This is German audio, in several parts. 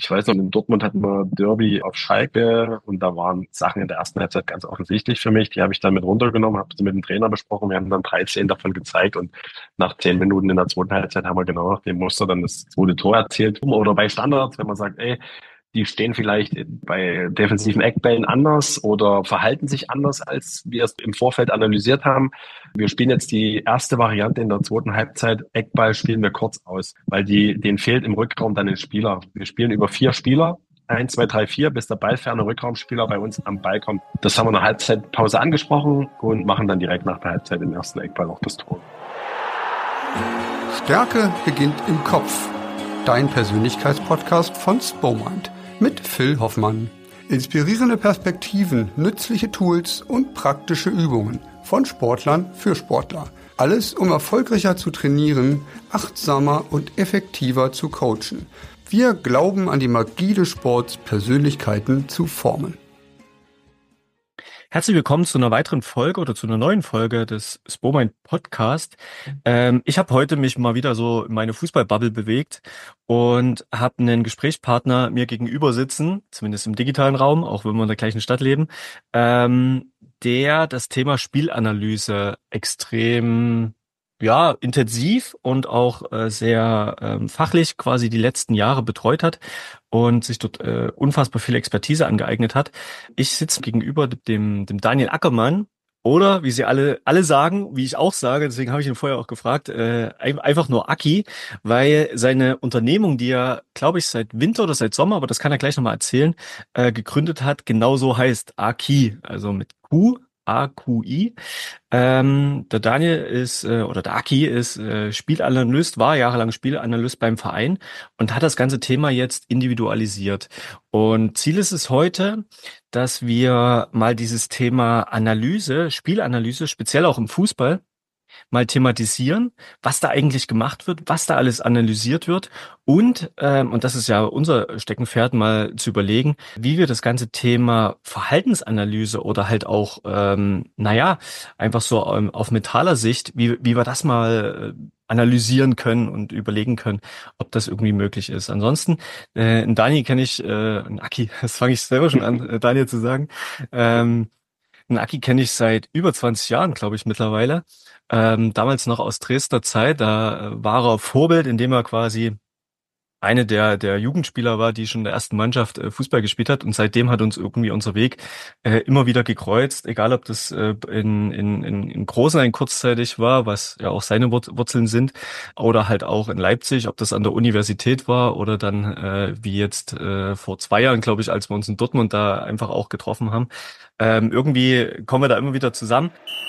Ich weiß noch, in Dortmund hatten wir Derby auf Schalke und da waren Sachen in der ersten Halbzeit ganz offensichtlich für mich. Die habe ich dann mit runtergenommen, habe sie mit dem Trainer besprochen. Wir haben dann 13 davon gezeigt und nach 10 Minuten in der zweiten Halbzeit haben wir genau nach dem Muster dann das zweite Tor erzielt. Oder bei Standards, wenn man sagt, ey, die stehen vielleicht bei defensiven Eckbällen anders oder verhalten sich anders, als wir es im Vorfeld analysiert haben. Wir spielen jetzt die erste Variante in der zweiten Halbzeit. Eckball spielen wir kurz aus, weil denen fehlt im Rückraum dann ein Spieler. Wir spielen über 4 Spieler. 1, 2, 3, 4, bis der ballferne Rückraumspieler bei uns am Ball kommt. Das haben wir in der Halbzeitpause angesprochen und machen dann direkt nach der Halbzeit im ersten Eckball auch das Tor. Stärke beginnt im Kopf. Dein Persönlichkeitspodcast von Spomind mit Phil Hoffmann. Inspirierende Perspektiven, nützliche Tools und praktische Übungen von Sportlern für Sportler. Alles, um erfolgreicher zu trainieren, achtsamer und effektiver zu coachen. Wir glauben an die Magie des Sports, Persönlichkeiten zu formen. Herzlich willkommen zu einer weiteren Folge oder zu einer neuen Folge des Spomind Podcast. Ich habe heute mich mal wieder so in meine Fußballbubble bewegt und habe einen Gesprächspartner mir gegenüber sitzen, zumindest im digitalen Raum, auch wenn wir in der gleichen Stadt leben, der das Thema Spielanalyse extrem intensiv und auch sehr fachlich quasi die letzten Jahre betreut hat und sich dort unfassbar viel Expertise angeeignet hat. Ich sitze gegenüber dem Daniel Ackermann oder wie sie alle sagen, wie ich auch sage, deswegen habe ich ihn vorher auch gefragt, einfach nur Aki, weil seine Unternehmung, die er, glaube ich, seit Winter oder seit Sommer, aber das kann er gleich nochmal erzählen, gegründet hat, genauso heißt Aki, also mit Q, AQI. Der Daniel ist, oder der Aki ist Spielanalyst, war jahrelang Spielanalyst beim Verein und hat das ganze Thema jetzt individualisiert. Und Ziel ist es heute, dass wir mal dieses Thema Analyse, Spielanalyse, speziell auch im Fußball, mal thematisieren, was da eigentlich gemacht wird, was da alles analysiert wird und das ist ja unser Steckenpferd, mal zu überlegen, wie wir das ganze Thema Verhaltensanalyse oder halt auch, einfach so auf mentaler Sicht, wie wir das mal analysieren können und überlegen können, ob das irgendwie möglich ist. Ansonsten, einen Dani kenne ich, einen Aki, das fange ich selber schon an, Daniel zu sagen, einen Aki kenne ich seit über 20 Jahren, glaube ich, mittlerweile. Damals noch aus Dresdner Zeit, da war er Vorbild, indem er quasi eine der Jugendspieler war, die schon in der ersten Mannschaft Fußball gespielt hat und seitdem hat uns irgendwie unser Weg immer wieder gekreuzt, egal ob das in Großenhain kurzzeitig war, was ja auch seine Wurzeln sind, oder halt auch in Leipzig, ob das an der Universität war oder dann wie jetzt vor 2 Jahren, glaube ich, als wir uns in Dortmund da einfach auch getroffen haben. Irgendwie kommen wir da immer wieder zusammen.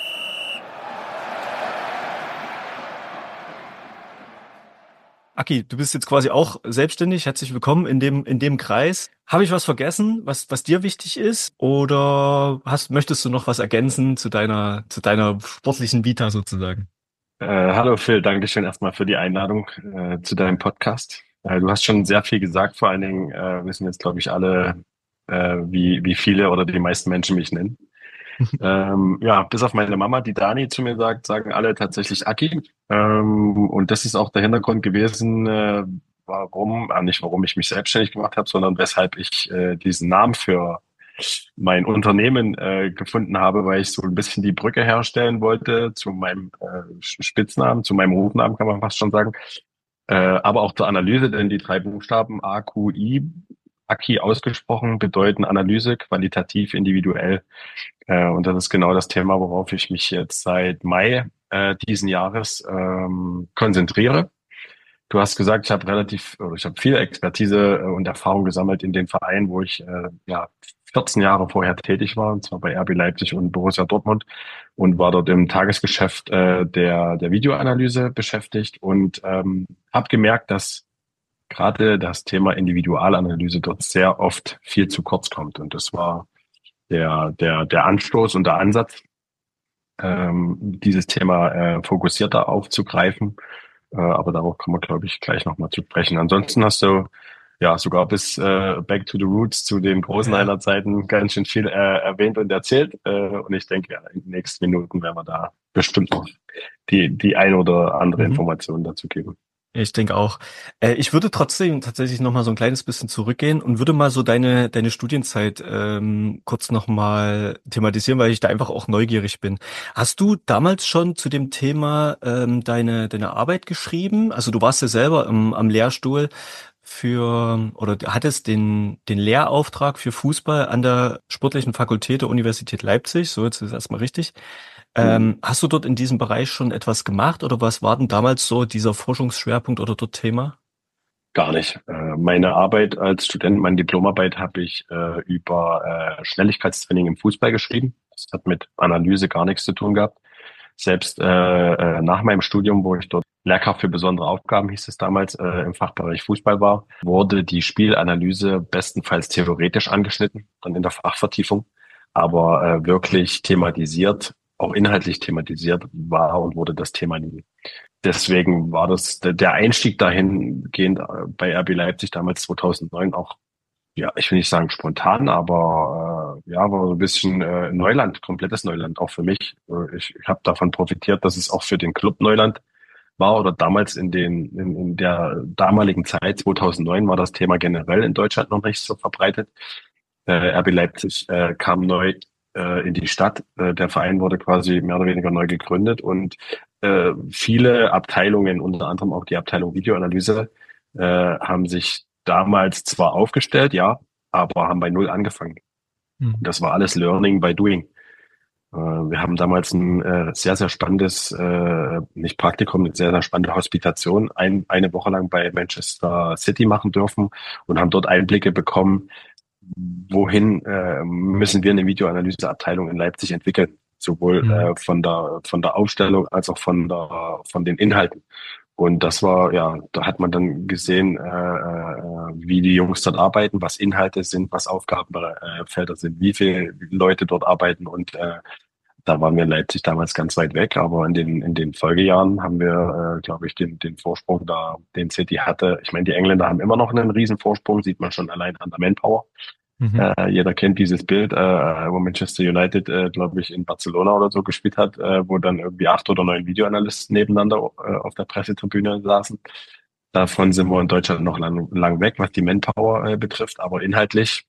Aki, du bist jetzt quasi auch selbstständig. Herzlich willkommen in dem Kreis. Habe ich was vergessen, was dir wichtig ist? Oder möchtest du noch was ergänzen zu deiner sportlichen Vita sozusagen? Hallo Phil, danke schön erstmal für die Einladung zu deinem Podcast. Du hast schon sehr viel gesagt, vor allen Dingen wissen jetzt, glaube ich, alle, wie viele oder die meisten Menschen mich nennen. Bis auf meine Mama, die Dani zu mir sagt, sagen alle tatsächlich Aki. Und das ist auch der Hintergrund gewesen, nicht warum ich mich selbstständig gemacht habe, sondern weshalb ich diesen Namen für mein Unternehmen gefunden habe, weil ich so ein bisschen die Brücke herstellen wollte zu meinem Spitznamen, zu meinem Rufnamen, kann man fast schon sagen. Aber auch zur Analyse, denn die 3 Buchstaben AQI, Aki ausgesprochen, bedeuten Analyse, qualitativ, individuell. Und das ist genau das Thema, worauf ich mich jetzt seit Mai diesen Jahres konzentriere. Du hast gesagt, ich habe viel Expertise und Erfahrung gesammelt in den Vereinen, wo ich 14 Jahre vorher tätig war, und zwar bei RB Leipzig und Borussia Dortmund und war dort im Tagesgeschäft der Videoanalyse beschäftigt und habe gemerkt, dass gerade das Thema Individualanalyse dort sehr oft viel zu kurz kommt. Und das war der Anstoß und der Ansatz, dieses Thema fokussierter aufzugreifen. Aber darauf kommen wir, glaube ich, gleich nochmal zu sprechen. Ansonsten hast du ja sogar bis Back to the Roots zu den Großenhainer Zeiten ganz schön viel erwähnt und erzählt. Und ich denke, ja, in den nächsten Minuten werden wir da bestimmt noch die eine oder andere Information dazu geben. Ich denke auch. Ich würde trotzdem tatsächlich noch mal so ein kleines bisschen zurückgehen und würde mal so deine Studienzeit kurz noch mal thematisieren, weil ich da einfach auch neugierig bin. Hast du damals schon zu dem Thema deine Arbeit geschrieben? Also du warst ja selber am Lehrstuhl oder du hattest den Lehrauftrag für Fußball an der Sportlichen Fakultät der Universität Leipzig. So, jetzt ist erstmal richtig. Mhm. Hast du dort in diesem Bereich schon etwas gemacht oder was war denn damals so dieser Forschungsschwerpunkt oder dort Thema? Gar nicht. Meine Arbeit als Student, meine Diplomarbeit habe ich über Schnelligkeitstraining im Fußball geschrieben. Das hat mit Analyse gar nichts zu tun gehabt. Selbst nach meinem Studium, wo ich dort Lehrkraft für besondere Aufgaben, hieß es damals, im Fachbereich Fußball war, wurde die Spielanalyse bestenfalls theoretisch angeschnitten, dann in der Fachvertiefung, aber wirklich thematisiert, auch inhaltlich thematisiert war und wurde das Thema nie. Deswegen war das der Einstieg dahingehend bei RB Leipzig damals 2009 auch, ja, ich will nicht sagen spontan, aber ja, war so ein bisschen Neuland, komplettes Neuland auch für mich. Ich habe davon profitiert, dass es auch für den Club Neuland war oder damals in der damaligen Zeit 2009 war das Thema generell in Deutschland noch nicht so verbreitet. RB Leipzig kam neu in die Stadt. Der Verein wurde quasi mehr oder weniger neu gegründet und viele Abteilungen, unter anderem auch die Abteilung Videoanalyse, haben sich damals zwar aufgestellt, ja, aber haben bei Null angefangen. Mhm. Das war alles Learning by Doing. Wir haben damals ein sehr, sehr spannendes, nicht Praktikum, eine sehr, sehr spannende Hospitation eine Woche lang bei Manchester City machen dürfen und haben dort Einblicke bekommen, wohin müssen wir eine Videoanalyseabteilung in Leipzig entwickeln, sowohl Mhm. von der Aufstellung als auch von den Inhalten. Und das war, ja, da hat man dann gesehen, wie die Jungs dort arbeiten, was Inhalte sind, was Aufgabenfelder sind, wie viele Leute dort arbeiten und da waren wir in Leipzig damals ganz weit weg, aber in den Folgejahren haben wir, glaube ich, den Vorsprung da, den City hatte. Ich meine, die Engländer haben immer noch einen riesen Vorsprung, sieht man schon allein an der Manpower. Mhm. Jeder kennt dieses Bild, wo Manchester United, glaube ich, in Barcelona oder so gespielt hat, wo dann irgendwie 8 oder 9 Videoanalysten nebeneinander auf der Pressetribüne saßen. Davon sind wir in Deutschland noch lang weg, was die Manpower betrifft, aber inhaltlich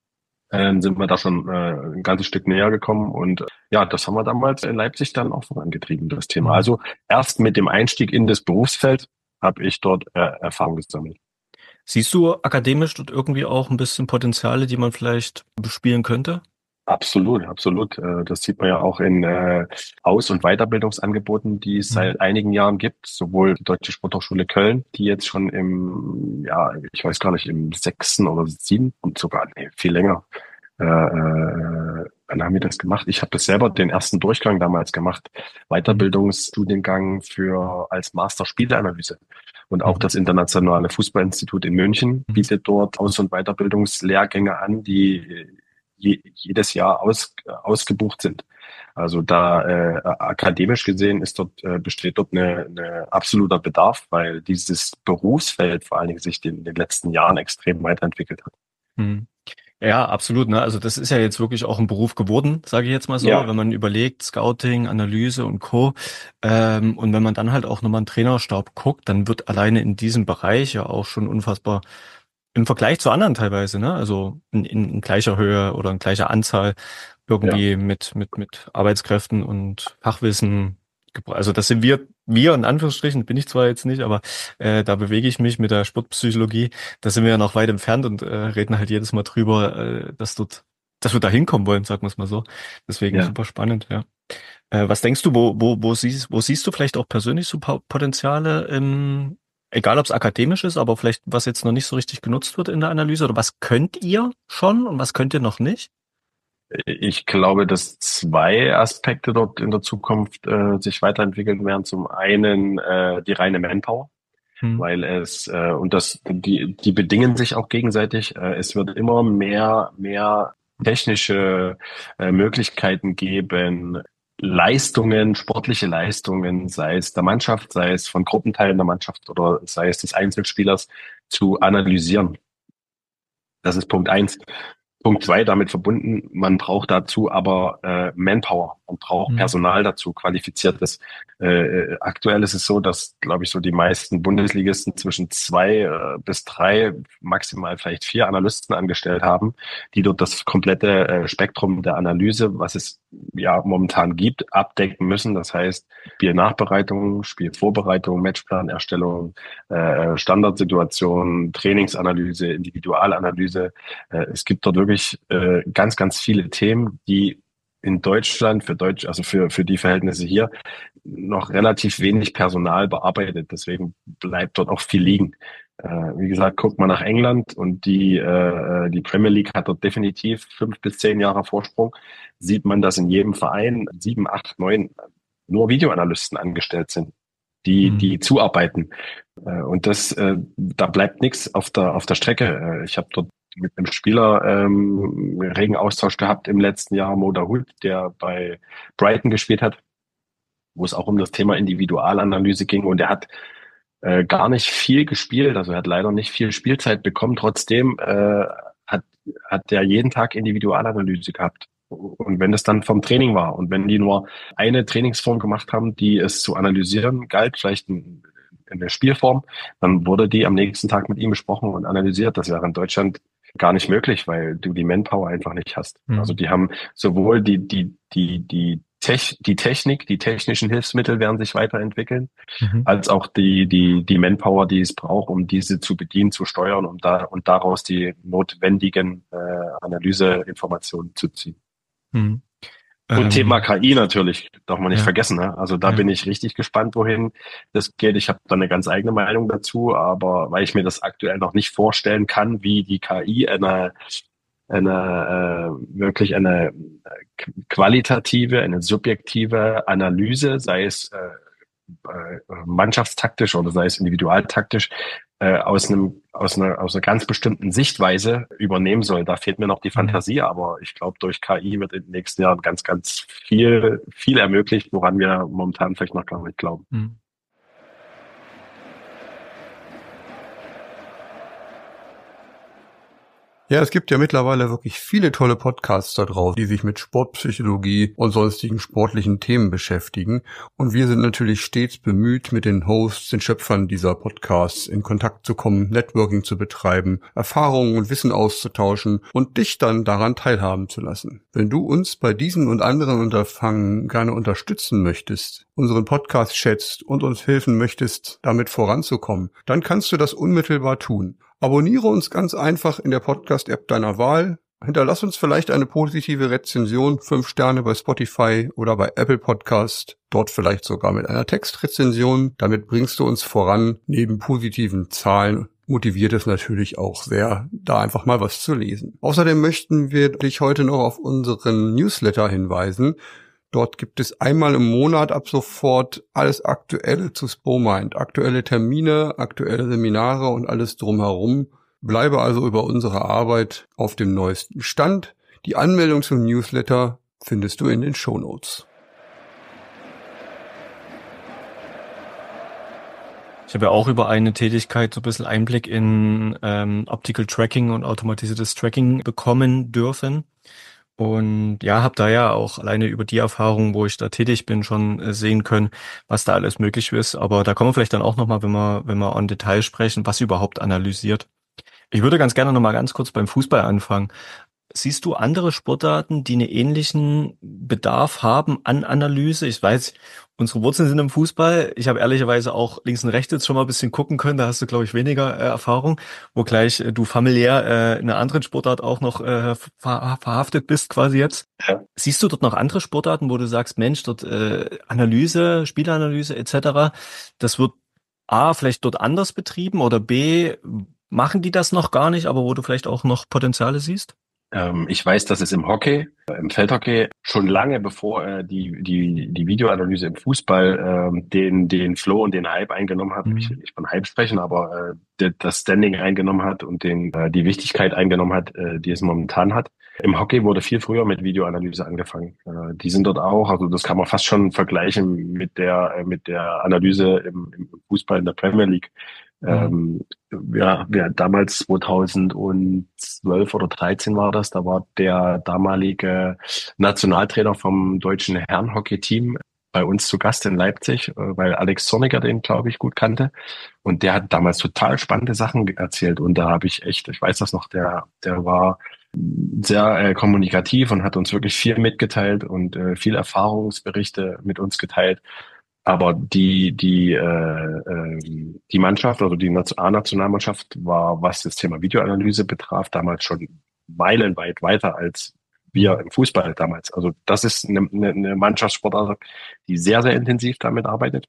sind wir da schon ein ganzes Stück näher gekommen und ja, das haben wir damals in Leipzig dann auch vorangetrieben, das Thema. Mhm. Also erst mit dem Einstieg in das Berufsfeld habe ich dort Erfahrung gesammelt. Siehst du akademisch dort irgendwie auch ein bisschen Potenziale, die man vielleicht bespielen könnte? Absolut, absolut. Das sieht man ja auch in Aus- und Weiterbildungsangeboten, die es Mhm. seit einigen Jahren gibt. Sowohl die Deutsche Sporthochschule Köln, die jetzt schon ja, ich weiß gar nicht, im 6. oder 7. und sogar nee, viel länger. Wann haben wir das gemacht? Ich habe das selber den ersten Durchgang damals gemacht. Mhm. Weiterbildungsstudiengang für als Master Spieleanalyse. Und auch Mhm. das Internationale Fußballinstitut in München Mhm. bietet dort Aus- und Weiterbildungslehrgänge an, die jedes Jahr ausgebucht sind. Also da akademisch gesehen besteht dort eine absoluter Bedarf, weil dieses Berufsfeld vor allen Dingen sich in den letzten Jahren extrem weiterentwickelt hat. Mhm. Ja, absolut, ne? Also das ist ja jetzt wirklich auch ein Beruf geworden, sage ich jetzt mal so, Ja, wenn man überlegt, Scouting, Analyse und Co. Und wenn man dann halt auch nochmal einen Trainerstab guckt, dann wird alleine in diesem Bereich ja auch schon unfassbar im Vergleich zu anderen teilweise, ne? Also in gleicher Höhe oder in gleicher Anzahl ja, irgendwie mit Arbeitskräften und Fachwissen. Also das sind wir in Anführungsstrichen, bin ich zwar jetzt nicht, aber da bewege ich mich mit der Sportpsychologie. Da sind wir ja noch weit entfernt und reden halt jedes Mal drüber, dass wir da hinkommen wollen, sagen wir es mal so. Deswegen ja. super spannend, ja. Was denkst du, wo siehst du vielleicht auch persönlich so Potenziale egal ob es akademisch ist, aber vielleicht was jetzt noch nicht so richtig genutzt wird in der Analyse oder was könnt ihr schon und was könnt ihr noch nicht? Ich glaube, dass zwei Aspekte dort in der Zukunft sich weiterentwickeln werden. Zum einen die reine Manpower, Hm. weil die bedingen sich auch gegenseitig. Es wird immer mehr technische Möglichkeiten geben, Leistungen, sportliche Leistungen, sei es der Mannschaft, sei es von Gruppenteilen der Mannschaft oder sei es des Einzelspielers, zu analysieren. Das ist Punkt 1. Punkt zwei damit verbunden, man braucht dazu aber Manpower, man braucht Mhm. Personal dazu, qualifiziertes. Aktuell ist es so, dass, glaube ich, so die meisten Bundesligisten zwischen zwei bis drei, maximal vielleicht vier Analysten angestellt haben, die dort das komplette Spektrum der Analyse, was es ja momentan gibt, abdecken müssen. Das heißt, Spielnachbereitung, Spielvorbereitung, Matchplanerstellung, Standardsituation, Trainingsanalyse, Individualanalyse. Es gibt dort wirklich ganz, ganz viele Themen, die in Deutschland also für die Verhältnisse hier noch relativ wenig Personal bearbeitet. Deswegen bleibt dort auch viel liegen. Wie gesagt, guckt mal nach England und die Premier League hat dort definitiv 5 bis 10 Jahre Vorsprung. Sieht man, dass in jedem Verein 7, 8, 9 nur Videoanalysten angestellt sind, Mhm. die zuarbeiten. Und da bleibt nichts auf der Strecke. Ich habe dort mit einem Spieler regen Austausch gehabt im letzten Jahr, Mo Dahoud, der bei Brighton gespielt hat, wo es auch um das Thema Individualanalyse ging. Und er hat gar nicht viel gespielt, also er hat leider nicht viel Spielzeit bekommen. Trotzdem hat der jeden Tag Individualanalyse gehabt. Und wenn es dann vom Training war und wenn die nur eine Trainingsform gemacht haben, die es zu analysieren galt, vielleicht in der Spielform, dann wurde die am nächsten Tag mit ihm besprochen und analysiert. Das wäre in Deutschland gar nicht möglich, weil du die Manpower einfach nicht hast. Also Mhm. die haben sowohl die Technik, die technischen Hilfsmittel werden sich weiterentwickeln, Mhm. als auch die Manpower, die es braucht, um diese zu bedienen, zu steuern und daraus die notwendigen Analyseinformationen zu ziehen. Mhm. Und Thema Ähm, KI natürlich, darf man nicht ja, vergessen. Ne? Also da ja. bin ich richtig gespannt, wohin das geht. Ich habe da eine ganz eigene Meinung dazu, aber weil ich mir das aktuell noch nicht vorstellen kann, wie die KI wirklich eine qualitative, eine subjektive Analyse, sei es mannschaftstaktisch oder sei es individualtaktisch, aus einer ganz bestimmten Sichtweise übernehmen soll. Da fehlt mir noch die Mhm. Fantasie, aber ich glaube, durch KI wird in den nächsten Jahren ganz, ganz viel ermöglicht, woran wir momentan vielleicht noch gar nicht glauben. Mhm. Ja, es gibt ja mittlerweile wirklich viele tolle Podcasts da draußen, die sich mit Sportpsychologie und sonstigen sportlichen Themen beschäftigen. Und wir sind natürlich stets bemüht, mit den Hosts, den Schöpfern dieser Podcasts in Kontakt zu kommen, Networking zu betreiben, Erfahrungen und Wissen auszutauschen und dich dann daran teilhaben zu lassen. Wenn du uns bei diesen und anderen Unterfangen gerne unterstützen möchtest, unseren Podcast schätzt und uns helfen möchtest, damit voranzukommen, dann kannst du das unmittelbar tun. Abonniere uns ganz einfach in der Podcast-App deiner Wahl. Hinterlass uns vielleicht eine positive Rezension, 5 Sterne bei Spotify oder bei Apple Podcast, dort vielleicht sogar mit einer Textrezension. Damit bringst du uns voran. Neben positiven Zahlen motiviert es natürlich auch sehr, da einfach mal was zu lesen. Außerdem möchten wir dich heute noch auf unseren Newsletter hinweisen. Dort gibt es einmal im Monat ab sofort alles Aktuelle zu SpoMind. Aktuelle Termine, aktuelle Seminare und alles drumherum. Bleibe also über unsere Arbeit auf dem neuesten Stand. Die Anmeldung zum Newsletter findest du in den Shownotes. Ich habe ja auch über eine Tätigkeit so ein bisschen Einblick in Optical Tracking und automatisiertes Tracking bekommen dürfen. Und ja, habe da ja auch alleine über die Erfahrung, wo ich da tätig bin, schon sehen können, was da alles möglich ist. Aber da kommen wir vielleicht dann auch nochmal, wenn wir en Detail sprechen, was überhaupt analysiert. Ich würde ganz gerne nochmal ganz kurz beim Fußball anfangen. Siehst du andere Sportarten, die einen ähnlichen Bedarf haben an Analyse? Ich weiß, unsere Wurzeln sind im Fußball. Ich habe ehrlicherweise auch links und rechts jetzt schon mal ein bisschen gucken können. Da hast du, glaube ich, weniger Erfahrung, wo gleich du familiär in einer anderen Sportart auch noch verhaftet bist quasi jetzt. Ja. Siehst du dort noch andere Sportarten, wo du sagst, Mensch, dort Analyse, Spielanalyse etc., das wird A, vielleicht dort anders betrieben oder B, machen die das noch gar nicht, aber wo du vielleicht auch noch Potenziale siehst? Ich weiß, dass es im Hockey, im Feldhockey, schon lange bevor die Videoanalyse im Fußball den Flow und den Hype eingenommen hat, ich will Mhm. nicht von Hype sprechen, aber das Standing eingenommen hat und die Wichtigkeit eingenommen hat, die es momentan hat. Im Hockey wurde viel früher mit Videoanalyse angefangen. Die sind dort auch, also das kann man fast schon vergleichen mit der Analyse im Fußball in der Premier League. Mhm. Wir damals 2012 oder 13 war das, da war der damalige Nationaltrainer vom deutschen Herrenhockey-Team bei uns zu Gast in Leipzig, weil Alex Zorniger den, glaube ich, gut kannte. Und der hat damals total spannende Sachen erzählt. Und da habe ich echt, ich weiß das noch, der war sehr kommunikativ und hat uns wirklich viel mitgeteilt und viel Erfahrungsberichte mit uns geteilt. Aber die Mannschaft, also die A-Nationalmannschaft war, was das Thema Videoanalyse betraf, damals schon meilenweit weiter als wir Mhm. im Fußball damals. Also das ist eine Mannschaftssportart, die sehr, sehr intensiv damit arbeitet.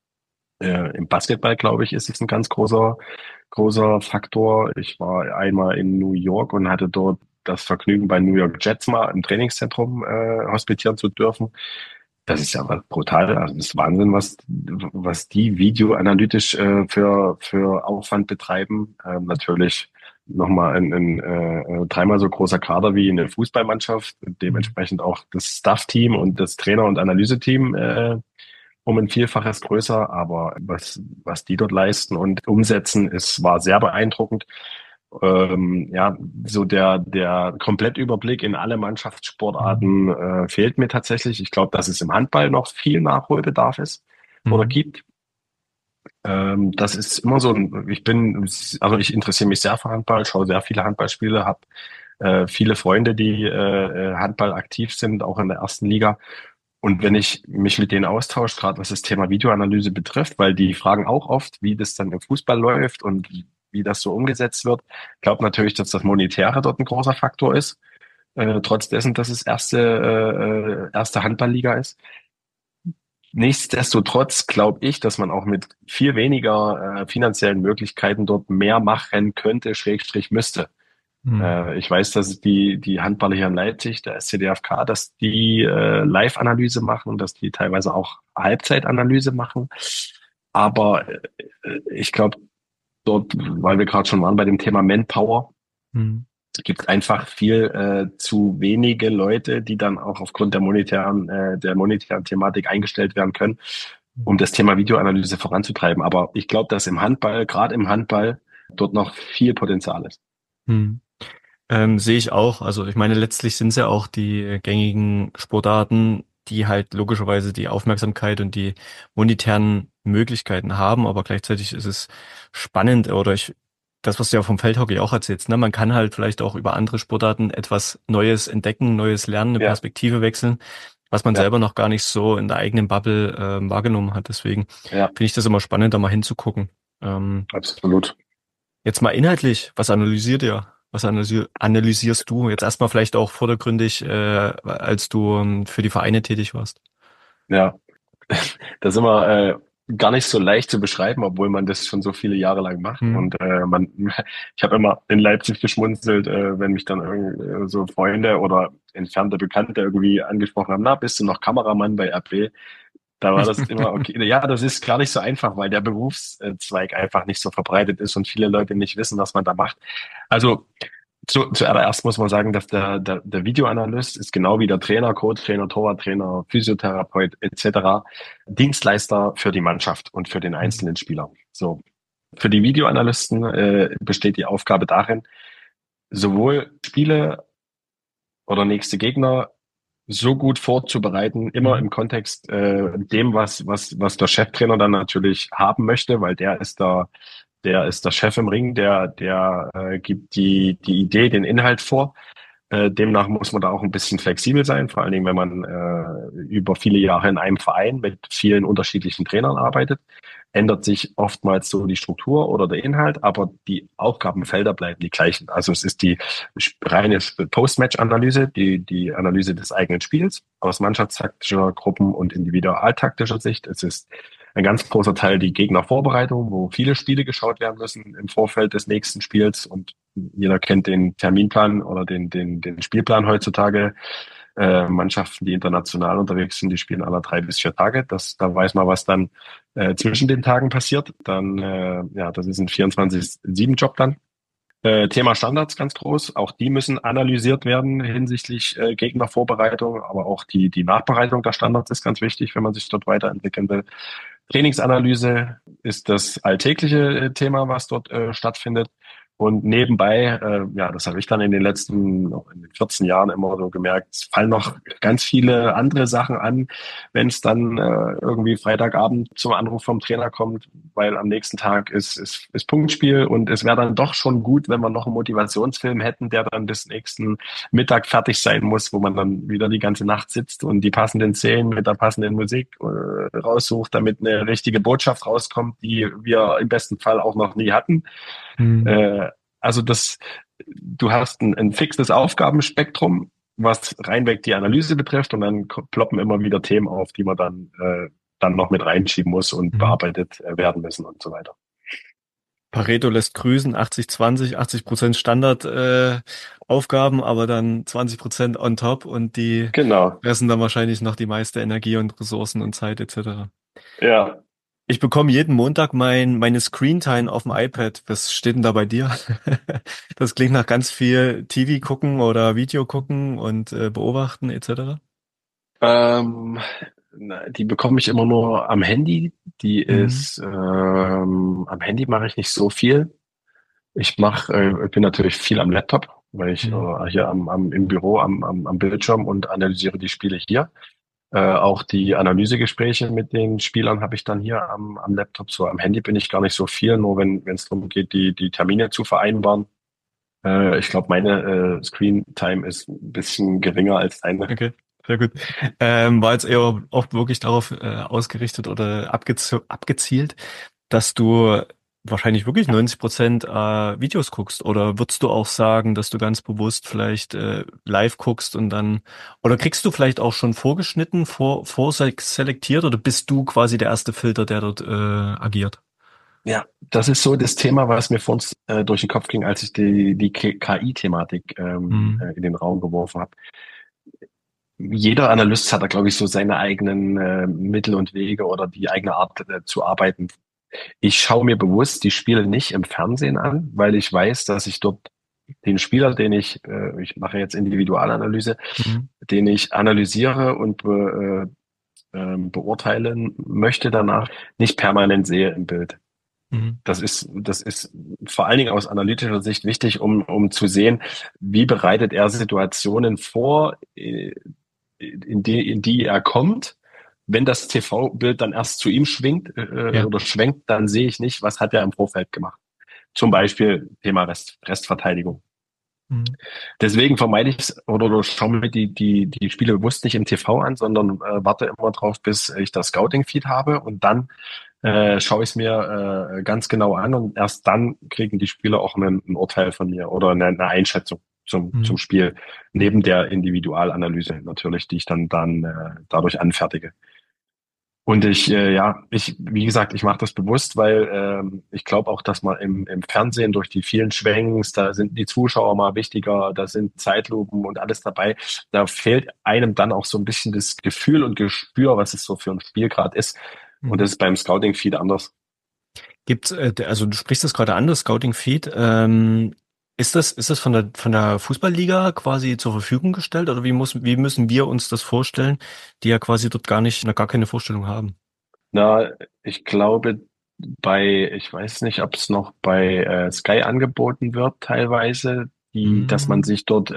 Im Basketball, glaube ich, ist es ein ganz großer Faktor. Ich war einmal in New York und hatte dort das Vergnügen, bei New York Jets mal im Trainingszentrum hospitieren zu dürfen. Das ist ja brutal. Also das ist Wahnsinn, was die videoanalytisch für Aufwand betreiben. Natürlich nochmal ein dreimal so großer Kader wie eine Fußballmannschaft. Mhm. Dementsprechend auch das Staff-Team und das Trainer- und Analyseteam um ein Vielfaches größer. Aber was die dort leisten und umsetzen, war sehr beeindruckend. Ja, so der Komplettüberblick in alle Mhm. Mannschaftssportarten fehlt mir tatsächlich. Ich glaube, dass es im Handball noch viel Nachholbedarf ist oder Mhm. gibt. Das ist immer so, also ich interessiere mich sehr für Handball, schaue sehr viele Handballspiele, habe viele Freunde, die Handball aktiv sind, auch in der ersten Liga. Und wenn ich mich mit denen austausche, gerade was das Thema Videoanalyse betrifft, weil die fragen auch oft, wie das dann im Fußball läuft und wie das so umgesetzt wird. Ich glaube natürlich, dass das Monetäre dort ein großer Faktor ist, trotz dessen, dass es erste Handballliga ist. Nichtsdestotrotz glaube ich, dass man auch mit viel weniger finanziellen Möglichkeiten dort mehr machen könnte, Schrägstrich müsste. Mhm. Ich weiß, dass die Handballer hier in Leipzig, der SCDFK, dass die Live-Analyse machen und dass die teilweise auch Halbzeitanalyse machen. Aber ich glaube, dort, weil wir gerade schon waren bei dem Thema Manpower, Mhm. gibt es einfach viel zu wenige Leute, die dann auch aufgrund der monetären Thematik eingestellt werden können, um das Thema Videoanalyse voranzutreiben. Aber ich glaube, dass im Handball, gerade im Handball, dort noch viel Potenzial ist. Mhm. Sehe ich auch. Also ich meine, letztlich sind es ja auch die gängigen Sportarten, die halt logischerweise die Aufmerksamkeit und die monetären Möglichkeiten haben, aber gleichzeitig ist es spannend das, was du ja vom Feldhockey auch erzählst, ne? Man kann halt vielleicht auch über andere Sportarten etwas Neues entdecken, Neues lernen, eine Ja, Perspektive wechseln, was man ja, selber noch gar nicht so in der eigenen Bubble wahrgenommen hat. Deswegen ja, finde ich das immer spannend, da mal hinzugucken. Ähm, absolut. Jetzt mal inhaltlich, was analysiert ihr? Analysierst du? Jetzt erstmal vielleicht auch vordergründig, als du für die Vereine tätig warst. Ja, das ist immer gar nicht so leicht zu beschreiben, obwohl man das schon so viele Jahre lang macht. Hm. Und ich habe immer in Leipzig geschmunzelt, wenn mich dann so Freunde oder entfernte Bekannte irgendwie angesprochen haben, na, bist du noch Kameramann bei RB? Da war das immer, okay, ja, das ist gar nicht so einfach, weil der Berufszweig einfach nicht so verbreitet ist und viele Leute nicht wissen, was man da macht. Also zuallererst muss man sagen, dass der Videoanalyst ist genau wie der Trainer, Co-Trainer, Torwarttrainer, Physiotherapeut etc. Dienstleister für die Mannschaft und für den Hm. einzelnen Spieler. So, für die Videoanalysten besteht die Aufgabe darin, sowohl Spiele oder nächste Gegner so gut vorzubereiten, immer Hm. im Kontext dem, was der Cheftrainer dann natürlich haben möchte, weil der ist der Chef im Ring, der gibt die Idee, den Inhalt vor. Demnach muss man da auch ein bisschen flexibel sein, vor allen Dingen, wenn man über viele Jahre in einem Verein mit vielen unterschiedlichen Trainern arbeitet, ändert sich oftmals so die Struktur oder der Inhalt, aber die Aufgabenfelder bleiben die gleichen. Also es ist die reine Post-Match-Analyse, die Analyse des eigenen Spiels aus mannschaftstaktischer, Gruppen- und individualtaktischer Sicht. Es ist ein ganz großer Teil die Gegnervorbereitung, wo viele Spiele geschaut werden müssen im Vorfeld des nächsten Spiels und jeder kennt den Terminplan oder den Spielplan heutzutage. Mannschaften, die international unterwegs sind, die spielen alle 3 bis 4 Tage. Da weiß man, was dann zwischen den Tagen passiert. Dann, ja, das ist ein 24/7-Job dann. Thema Standards ganz groß. Auch die müssen analysiert werden hinsichtlich Gegnervorbereitung, aber auch die Nachbereitung der Standards ist ganz wichtig, wenn man sich dort weiterentwickeln will. Trainingsanalyse ist das alltägliche Thema, was dort stattfindet. Und nebenbei, ja, das habe ich dann in den letzten, in den 14 Jahren immer so gemerkt, es fallen noch ganz viele andere Sachen an, wenn es dann irgendwie Freitagabend zum Anruf vom Trainer kommt, weil am nächsten Tag ist Punktspiel und es wäre dann doch schon gut, wenn wir noch einen Motivationsfilm hätten, der dann bis nächsten Mittag fertig sein muss, wo man dann wieder die ganze Nacht sitzt und die passenden Szenen mit der passenden Musik raussucht, damit eine richtige Botschaft rauskommt, die wir im besten Fall auch noch nie hatten. Mhm. Also du hast ein fixes Aufgabenspektrum, was reinweg die Analyse betrifft, und dann ploppen immer wieder Themen auf, die man dann noch mit reinschieben muss und Mhm. bearbeitet werden müssen und so weiter. Pareto lässt grüßen, 80-20, 80% Standard Aufgaben, aber dann 20% on top und die Genau, fressen dann wahrscheinlich noch die meiste Energie und Ressourcen und Zeit etc. ja. Ich bekomme jeden Montag meine Screentime auf dem iPad. Was steht denn da bei dir? Das klingt nach ganz viel TV gucken oder Video gucken und beobachten etc. Ähm, Die bekomme ich immer nur am Handy. Mhm. Am Handy mache ich nicht so viel. Ich bin natürlich viel am Laptop, weil ich Mhm. hier im Büro am Bildschirm und analysiere die Spiele hier. Auch die Analysegespräche mit den Spielern habe ich dann hier am Laptop. So am Handy bin ich gar nicht so viel, nur wenn es darum geht, die Termine zu vereinbaren. Ich glaube, meine Screen Time ist ein bisschen geringer als deine. Okay, sehr gut. War jetzt eher auch wirklich darauf ausgerichtet oder abgezielt, dass du wahrscheinlich wirklich 90% Videos guckst, oder würdest du auch sagen, dass du ganz bewusst vielleicht live guckst und dann, oder kriegst du vielleicht auch schon vorgeschnitten, vorselektiert, oder bist du quasi der erste Filter, der dort agiert? Ja, das ist so das Thema, was mir vor uns durch den Kopf ging, als ich die KI-Thematik Mhm. in den Raum geworfen habe. Jeder Analyst hat da, glaube ich, so seine eigenen Mittel und Wege oder die eigene Art zu arbeiten. Ich schaue mir bewusst die Spiele nicht im Fernsehen an, weil ich weiß, dass ich dort den Spieler, ich mache jetzt Individualanalyse, Mhm. den ich analysiere und beurteilen möchte danach, nicht permanent sehe im Bild. Mhm. Das ist vor allen Dingen aus analytischer Sicht wichtig, um zu sehen, wie bereitet er Situationen vor, in die er kommt. Wenn das TV-Bild dann erst zu ihm schwingt Ja. oder schwenkt, dann sehe ich nicht, was hat er im Vorfeld gemacht. Zum Beispiel Thema Restverteidigung. Mhm. Deswegen vermeide ich es oder schaue mir die Spiele bewusst nicht im TV an, sondern warte immer drauf, bis ich das Scouting-Feed habe, und dann schaue ich es mir ganz genau an, und erst dann kriegen die Spieler auch ein Urteil von mir oder eine Einschätzung zum Mhm. Spiel, neben der Individualanalyse natürlich, die ich dann dadurch anfertige. Und wie gesagt, ich mache das bewusst, weil ich glaube auch, dass man im Fernsehen durch die vielen Schwenks, da sind die Zuschauer mal wichtiger, da sind Zeitlupen und alles dabei. Da fehlt einem dann auch so ein bisschen das Gefühl und Gespür, was es so für ein Spiel gerade ist. Und Mhm. das ist beim Scouting viel anders. Gibt's, also du sprichst das gerade an, das Scouting Feed. Ist das von der Fußballliga quasi zur Verfügung gestellt, oder wie müssen wir uns das vorstellen, die ja quasi dort gar keine Vorstellung haben? Na, ich glaube, ich weiß nicht, ob es noch bei Sky angeboten wird, teilweise, dass man Mhm. sich dort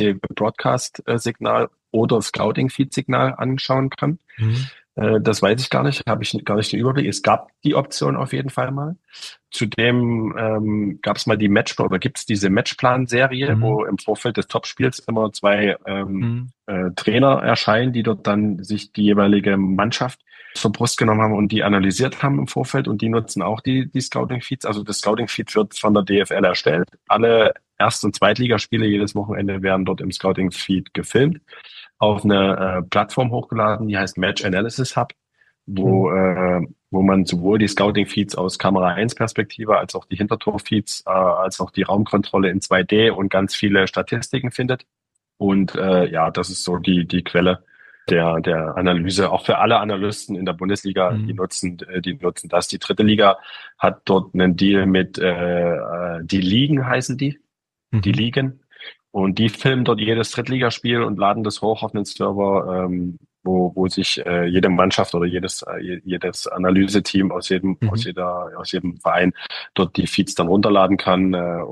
Broadcast-Signal oder Scouting-Feed-Signal anschauen kann. Mhm. Das weiß ich gar nicht, habe ich gar nicht den Überblick. Es gab die Option auf jeden Fall mal. Zudem gab es mal oder gibt es diese Matchplan-Serie, Mhm. wo im Vorfeld des Topspiels immer zwei Mhm. Trainer erscheinen, die dort dann sich die jeweilige Mannschaft zur Brust genommen haben und die analysiert haben im Vorfeld, und die nutzen auch die Scouting-Feeds. Also das Scouting-Feed wird von der DFL erstellt. Alle Erst- und Zweitligaspiele jedes Wochenende werden dort im Scouting-Feed gefilmt, auf eine Plattform hochgeladen, die heißt Match Analysis Hub, Mhm. wo man sowohl die Scouting-Feeds aus Kamera 1 Perspektive als auch die Hintertor-Feeds, als auch die Raumkontrolle in 2D und ganz viele Statistiken findet. Und ja, das ist so die Quelle der Analyse, auch für alle Analysten in der Bundesliga, Mhm. die nutzen das. Die dritte Liga hat dort einen Deal mit die Ligen heißen die Mhm. Ligen. Und die filmen dort jedes Drittligaspiel und laden das hoch auf einen Server. wo sich jede Mannschaft oder jedes Analyseteam Mhm. aus jedem Verein dort die Feeds dann runterladen kann,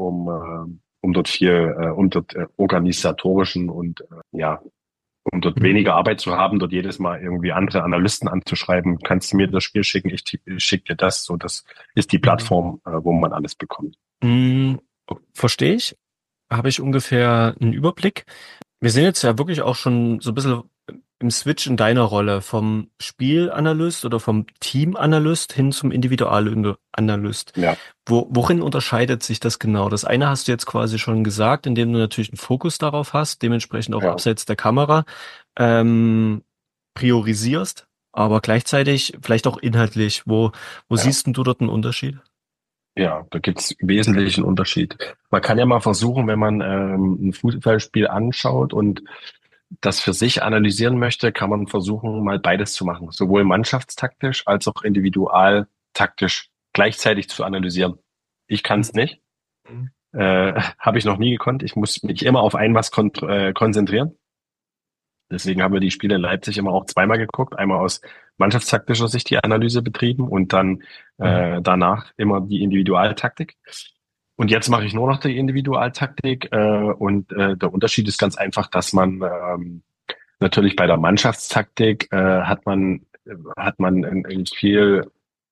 um dort organisatorischen und ja, um dort Mhm. weniger Arbeit zu haben, dort jedes Mal irgendwie andere Analysten anzuschreiben. Kannst du mir das Spiel schicken? Ich schicke dir das. So, das ist die Mhm. Plattform, wo man alles bekommt. Mhm. Verstehe ich. Habe ich ungefähr einen Überblick. Wir sind jetzt ja wirklich auch schon so ein bisschen im Switch in deiner Rolle vom Spielanalyst oder vom Teamanalyst hin zum Individualanalyst. Ja, Worin unterscheidet sich das genau? Das eine hast du jetzt quasi schon gesagt, indem du natürlich einen Fokus darauf hast, dementsprechend auch ja, abseits der Kamera ähm, priorisierst, aber gleichzeitig vielleicht auch inhaltlich. Wo ja. siehst denn du dort einen Unterschied? Ja, da gibt's wesentlichen Unterschied. Man kann ja mal versuchen, wenn man ein Fußballspiel anschaut und das für sich analysieren möchte, kann man versuchen, mal beides zu machen. Sowohl mannschaftstaktisch als auch individualtaktisch gleichzeitig zu analysieren. Ich kann es nicht. Mhm. Habe ich noch nie gekonnt. Ich muss mich immer auf ein was konzentrieren. Deswegen haben wir die Spiele in Leipzig immer auch zweimal geguckt. Einmal aus mannschaftstaktischer Sicht die Analyse betrieben und dann Mhm. danach immer die Individualtaktik. Und jetzt mache ich nur noch die Individualtaktik. Der Unterschied ist ganz einfach, dass man natürlich bei der Mannschaftstaktik hat man in viel,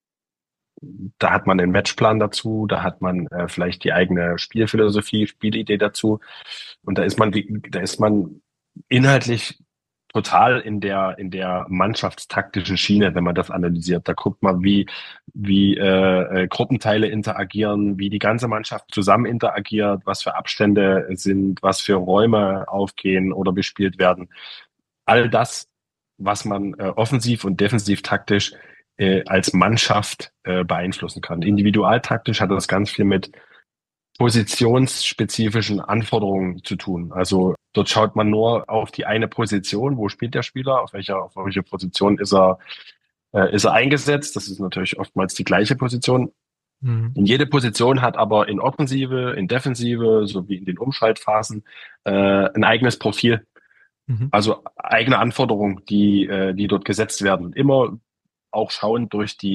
da hat man den Matchplan dazu, da hat man vielleicht die eigene Spielphilosophie, Spielidee dazu. Und da ist man inhaltlich total in der mannschaftstaktischen Schiene, wenn man das analysiert. Da guckt man, wie Gruppenteile interagieren, wie die ganze Mannschaft zusammen interagiert, was für Abstände sind, was für Räume aufgehen oder bespielt werden. All das, was man offensiv und defensiv taktisch als Mannschaft beeinflussen kann. Individualtaktisch hat das ganz viel mit positionsspezifischen Anforderungen zu tun. Also dort schaut man nur auf die eine Position, wo spielt der Spieler, auf welche Position ist er eingesetzt. Das ist natürlich oftmals die gleiche Position. Mhm. Und jede Position hat aber in Offensive, in Defensive sowie in den Umschaltphasen ein eigenes Profil. Mhm. Also eigene Anforderungen, die dort gesetzt werden. Immer auch schauend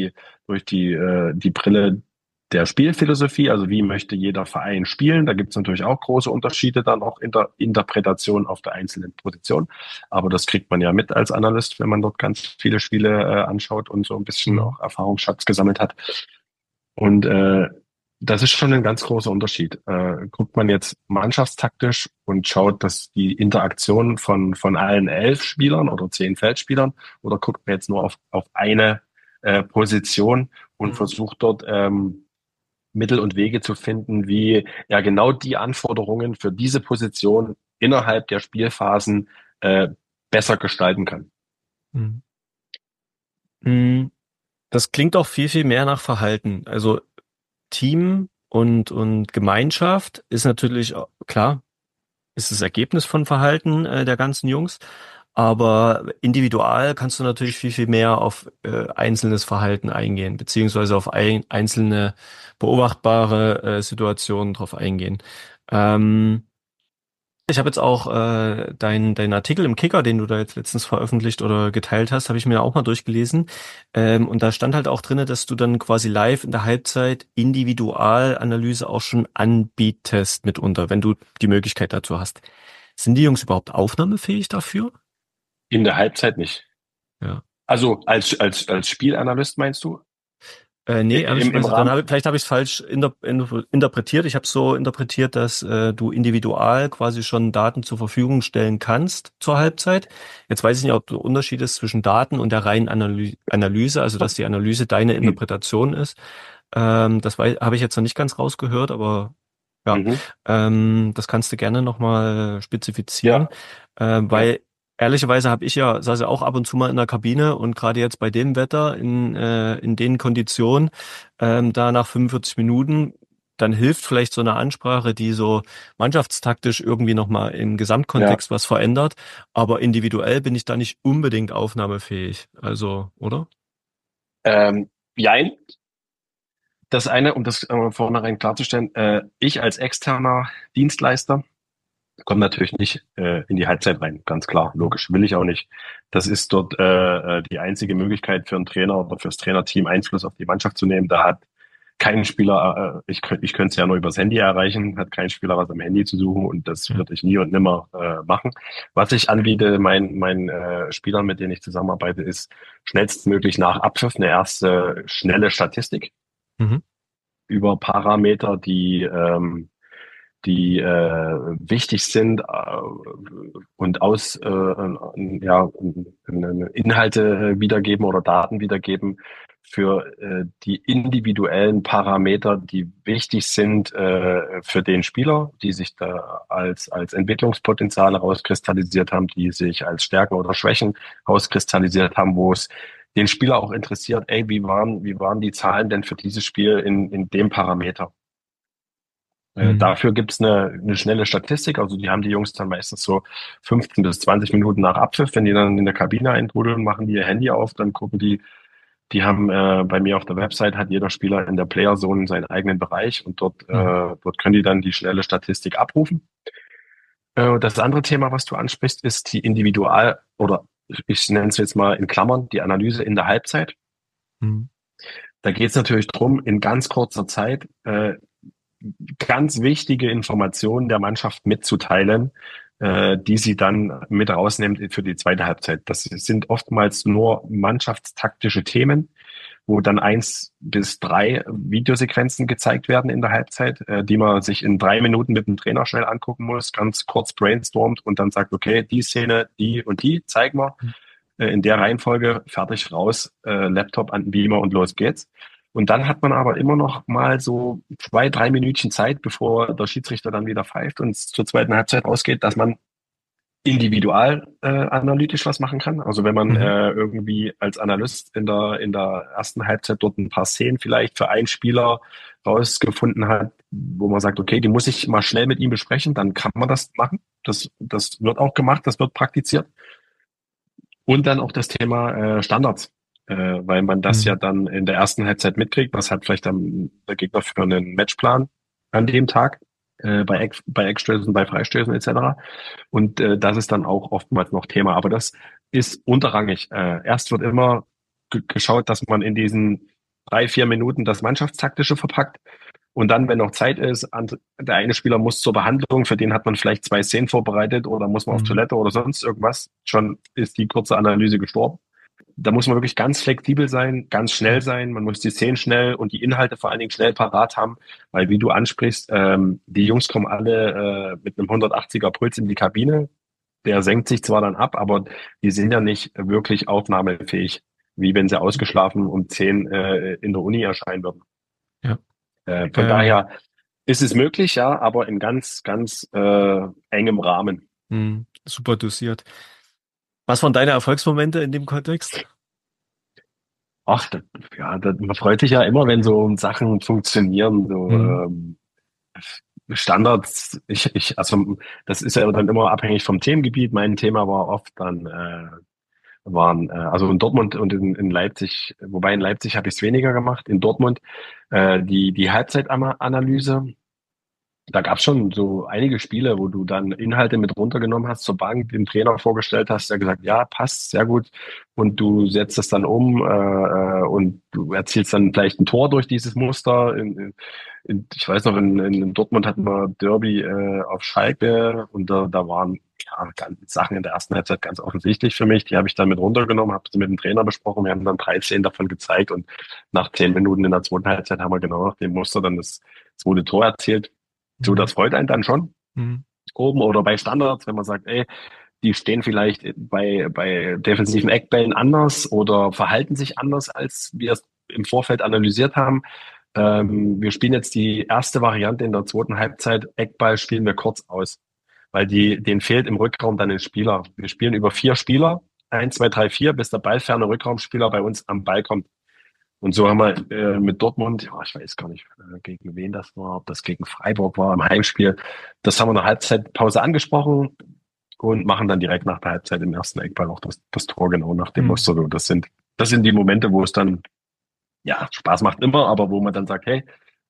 die Brille der Spielphilosophie, also wie möchte jeder Verein spielen. Da gibt es natürlich auch große Unterschiede dann auch in der Interpretation auf der einzelnen Position. Aber das kriegt man ja mit als Analyst, wenn man dort ganz viele Spiele anschaut und so ein bisschen Mhm. auch Erfahrungsschatz gesammelt hat. Und das ist schon ein ganz großer Unterschied. Guckt man jetzt mannschaftstaktisch und schaut, dass die Interaktion von allen 11 Spielern oder 10 Feldspielern, oder guckt man jetzt nur auf eine Position und Mhm. versucht dort Mittel und Wege zu finden, wie ja genau die Anforderungen für diese Position innerhalb der Spielphasen äh, besser gestalten kann. Mhm. Mhm. Das klingt auch viel, viel mehr nach Verhalten. Also Team und Gemeinschaft ist natürlich klar, ist das Ergebnis von Verhalten der ganzen Jungs. Aber individual kannst du natürlich viel, viel mehr auf einzelnes Verhalten eingehen, beziehungsweise auf einzelne beobachtbare Situationen drauf eingehen. Ähm, Ich habe jetzt auch deinen Artikel im Kicker, den du da jetzt letztens veröffentlicht oder geteilt hast, habe ich mir auch mal durchgelesen. Und da stand halt auch drinne, dass du dann quasi live in der Halbzeit Individualanalyse auch schon anbietest mitunter, wenn du die Möglichkeit dazu hast. Sind die Jungs überhaupt aufnahmefähig dafür? In der Halbzeit nicht. Ja. Also als Spielanalyst meinst du? Nee, Im ehrlicherweise, Rahmen? vielleicht habe ich es falsch interpretiert. Ich habe so interpretiert, dass du individual quasi schon Daten zur Verfügung stellen kannst zur Halbzeit. Jetzt weiß ich nicht, ob der Unterschied ist zwischen Daten und der reinen Analyse, also dass die Analyse deine Hm. Interpretation ist. Habe ich jetzt noch nicht ganz rausgehört, aber ja, Mhm. das kannst du gerne nochmal spezifizieren, Ja, ja, weil ehrlicherweise saß ja auch ab und zu mal in der Kabine und gerade jetzt bei dem Wetter, in den Konditionen, da nach 45 Minuten, dann hilft vielleicht so eine Ansprache, die so mannschaftstaktisch irgendwie nochmal im ja. Gesamtkontext was verändert, aber individuell bin ich da nicht unbedingt aufnahmefähig. Also, oder? Jein. Das eine, um das vornherein klarzustellen, ich als externer Dienstleister Kommt natürlich nicht in die Halbzeit rein, ganz klar, logisch, will ich auch nicht. Das ist dort die einzige Möglichkeit für einen Trainer oder fürs Trainerteam Einfluss auf die Mannschaft zu nehmen. Da hat kein Spieler, ich könnte es ja nur übers Handy erreichen, hat kein Spieler was am Handy zu suchen und das würde ich nie und nimmer machen. Was ich anbiete, meinen Spielern, mit denen ich zusammenarbeite, ist schnellstmöglich nach Abpfiff eine erste schnelle Statistik Mhm. über Parameter, die wichtig sind und Inhalte wiedergeben oder Daten wiedergeben für die individuellen Parameter, die wichtig sind für den Spieler, die sich da als Entwicklungspotenziale rauskristallisiert haben, die sich als Stärken oder Schwächen rauskristallisiert haben, wo es den Spieler auch interessiert, ey, wie waren die Zahlen denn für dieses Spiel in dem Parameter? Mhm. Dafür gibt's eine schnelle Statistik. Also die haben die Jungs dann meistens so 15 bis 20 Minuten nach Abpfiff, wenn die dann in der Kabine eintrudeln, machen die ihr Handy auf, dann gucken die haben bei mir auf der Website hat jeder Spieler in der Playerzone seinen eigenen Bereich und Mhm. dort können die dann die schnelle Statistik abrufen. Das andere Thema, was du ansprichst, ist die Individual- oder ich nenne es jetzt mal in Klammern, die Analyse in der Halbzeit. Mhm. Da geht es natürlich drum, in ganz kurzer Zeit ganz wichtige Informationen der Mannschaft mitzuteilen, die sie dann mit rausnimmt für die zweite Halbzeit. Das sind oftmals nur mannschaftstaktische Themen, wo dann 1 bis 3 Videosequenzen gezeigt werden in der Halbzeit, die man sich in 3 Minuten mit dem Trainer schnell angucken muss, ganz kurz brainstormt und dann sagt, okay, die Szene, die und die zeigen wir in der Reihenfolge, fertig raus, Laptop an den Beamer und los geht's. Und dann hat man aber immer noch mal so 2, 3 Minütchen Zeit, bevor der Schiedsrichter dann wieder pfeift und es zur zweiten Halbzeit ausgeht, dass man individual analytisch was machen kann. Also wenn man Mhm. irgendwie als Analyst in der ersten Halbzeit dort ein paar Szenen vielleicht für einen Spieler rausgefunden hat, wo man sagt, okay, die muss ich mal schnell mit ihm besprechen, dann kann man das machen. Das wird auch gemacht, das wird praktiziert. Und dann auch das Thema Standards, weil man das ja Mhm. dann in der ersten Halbzeit mitkriegt. Was hat vielleicht dann der Gegner für einen Matchplan an dem Tag, bei Eckstößen, bei Freistößen etc. Und das ist dann auch oftmals noch Thema. Aber das ist unterrangig. Erst wird immer geschaut, dass man in diesen 3, 4 Minuten das Mannschaftstaktische verpackt. Und dann, wenn noch Zeit ist, der eine Spieler muss zur Behandlung, für den hat man vielleicht 2 Szenen vorbereitet oder muss man auf Mhm. Toilette oder sonst irgendwas. Schon ist die kurze Analyse gestorben. Da muss man wirklich ganz flexibel sein, ganz schnell sein. Man muss die Szenen schnell und die Inhalte vor allen Dingen schnell parat haben, weil wie du ansprichst, die Jungs kommen alle mit einem 180er Puls in die Kabine. Der senkt sich zwar dann ab, aber die sind ja nicht wirklich aufnahmefähig, wie wenn sie ausgeschlafen um 10 in der Uni erscheinen würden. Ja. Von Ähm, daher ist es möglich, ja, aber in ganz, ganz engem Rahmen. Super dosiert. Was waren deine Erfolgsmomente in dem Kontext? Ach, man freut sich ja immer, wenn so Sachen funktionieren, so Mhm. Standards. Also das ist ja dann immer abhängig vom Themengebiet. Mein Thema war oft dann also in Dortmund und in Leipzig, wobei in Leipzig habe ich es weniger gemacht. In Dortmund die Halbzeitanalyse. Da gab es schon so einige Spiele, wo du dann Inhalte mit runtergenommen hast, zur Bank, dem Trainer vorgestellt hast, der gesagt, ja, passt, sehr gut. Und du setzt es dann um und du erzielst dann vielleicht ein Tor durch dieses Muster. Ich weiß noch, in Dortmund hatten wir Derby auf Schalke und da waren ja, Sachen in der ersten Halbzeit ganz offensichtlich für mich. Die habe ich dann mit runtergenommen, habe sie mit dem Trainer besprochen. Wir haben dann 13 davon gezeigt und nach 10 Minuten in der zweiten Halbzeit haben wir genau nach dem Muster dann das zweite Tor erzielt. So, Mhm. das freut einen dann schon Mhm. oben oder bei Standards, wenn man sagt, ey, die stehen vielleicht bei defensiven Eckbällen anders oder verhalten sich anders, als wir es im Vorfeld analysiert haben. Wir spielen jetzt die erste Variante in der zweiten Halbzeit. Eckball spielen wir kurz aus, weil denen fehlt im Rückraum dann ein Spieler. Wir spielen über 4 Spieler, 1, 2, 3, 4, bis der ballferne Rückraumspieler bei uns am Ball kommt. Und so haben wir mit Dortmund, ja, ich weiß gar nicht, gegen wen das war, ob das gegen Freiburg war im Heimspiel. Das haben wir in der Halbzeitpause angesprochen und machen dann direkt nach der Halbzeit im ersten Eckball auch das Tor genau nach dem Mhm. Muster. So, das sind die Momente, wo es dann, ja, Spaß macht immer, aber wo man dann sagt, hey,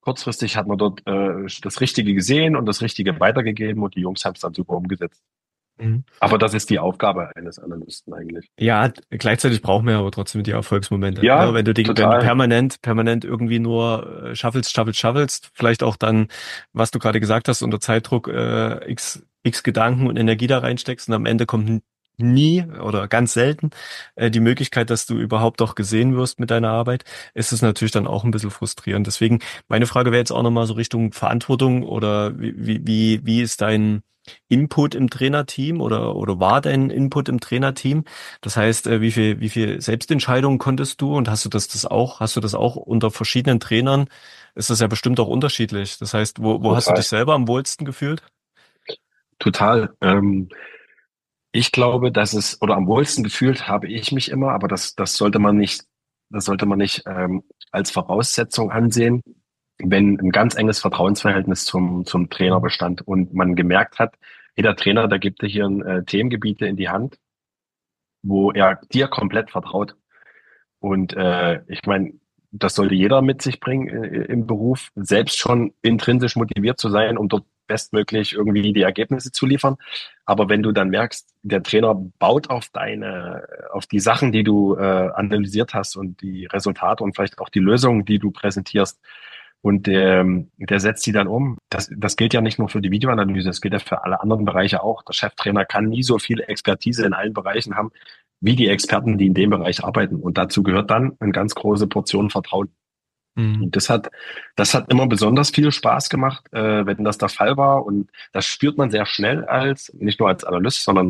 kurzfristig hat man dort das Richtige gesehen und das Richtige weitergegeben und die Jungs haben es dann super umgesetzt. Mhm. Aber das ist die Aufgabe eines Analysten eigentlich. Ja, gleichzeitig brauchen wir aber trotzdem die Erfolgsmomente. Ne? Ja, Wenn du total. permanent irgendwie nur schaffelst, vielleicht auch dann, was du gerade gesagt hast, unter Zeitdruck x Gedanken und Energie da reinsteckst und am Ende kommt nie oder ganz selten die Möglichkeit, dass du überhaupt auch gesehen wirst mit deiner Arbeit, ist es natürlich dann auch ein bisschen frustrierend. Deswegen, meine Frage wäre jetzt auch nochmal so Richtung Verantwortung oder wie ist dein Input im Trainerteam oder war dein Input im Trainerteam? Das heißt, wie viel Selbstentscheidungen konntest du und hast du das auch unter verschiedenen Trainern? Ist das ja bestimmt auch unterschiedlich. Das heißt, wo hast du dich Total. selber am wohlsten gefühlt? Total. Ich glaube, oder am wohlsten gefühlt habe ich mich immer, aber das sollte man nicht als Voraussetzung ansehen, wenn ein ganz enges Vertrauensverhältnis zum Trainer Mhm. bestand und man gemerkt hat, hey, der Trainer, der gibt dir hier Themengebiete in die Hand, wo er dir komplett vertraut. Und ich meine, das sollte jeder mit sich bringen im Beruf, selbst schon intrinsisch motiviert zu sein, um dort bestmöglich irgendwie die Ergebnisse zu liefern. Aber wenn du dann merkst, der Trainer baut auf die Sachen, die du analysiert hast und die Resultate und vielleicht auch die Lösungen, die du präsentierst, und der setzt sie dann um. Das gilt ja nicht nur für die Videoanalyse, das gilt ja für alle anderen Bereiche auch. Der Cheftrainer kann nie so viel Expertise in allen Bereichen haben, wie die Experten, die in dem Bereich arbeiten. Und dazu gehört dann eine ganz große Portion Vertrauen. Mhm. Und das hat immer besonders viel Spaß gemacht, wenn das der Fall war. Und das spürt man sehr schnell nicht nur als Analyst, sondern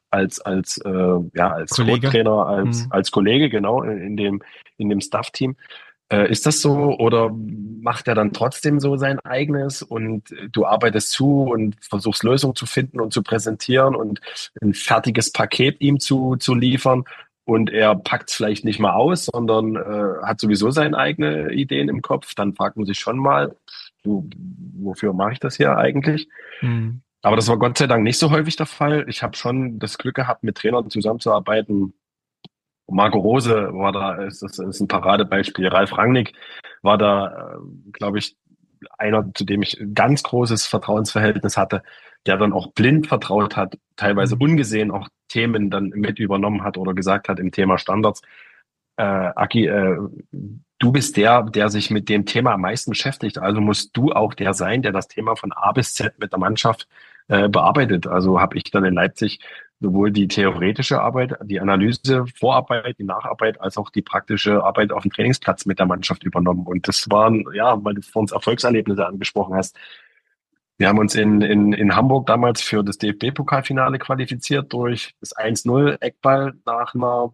als Kollege? Co-Trainer, Mhm. als Kollege, genau, in dem Staff-Team. Ist das so oder macht er dann trotzdem so sein eigenes und du arbeitest zu und versuchst Lösungen zu finden und zu präsentieren und ein fertiges Paket ihm zu liefern und er packt es vielleicht nicht mal aus, sondern hat sowieso seine eigenen Ideen im Kopf, dann fragt man sich schon mal, du, wofür mache ich das hier eigentlich? Mhm. Aber das war Gott sei Dank nicht so häufig der Fall. Ich habe schon das Glück gehabt, mit Trainern zusammenzuarbeiten. Marco Rose war da, das ist ein Paradebeispiel. Ralf Rangnick war da, glaube ich, einer, zu dem ich ein ganz großes Vertrauensverhältnis hatte, der dann auch blind vertraut hat, teilweise Mhm. ungesehen auch Themen dann mit übernommen hat oder gesagt hat im Thema Standards. Aki, du bist der sich mit dem Thema am meisten beschäftigt. Also musst du auch der sein, der das Thema von A bis Z mit der Mannschaft bearbeitet. Also habe ich dann in Leipzig sowohl die theoretische Arbeit, die Analyse, Vorarbeit, die Nacharbeit, als auch die praktische Arbeit auf dem Trainingsplatz mit der Mannschaft übernommen. Und das waren, ja, weil du vorhin Erfolgserlebnisse angesprochen hast. Wir haben uns in Hamburg damals für das DFB-Pokalfinale qualifiziert durch das 1-0 Eckball nach einer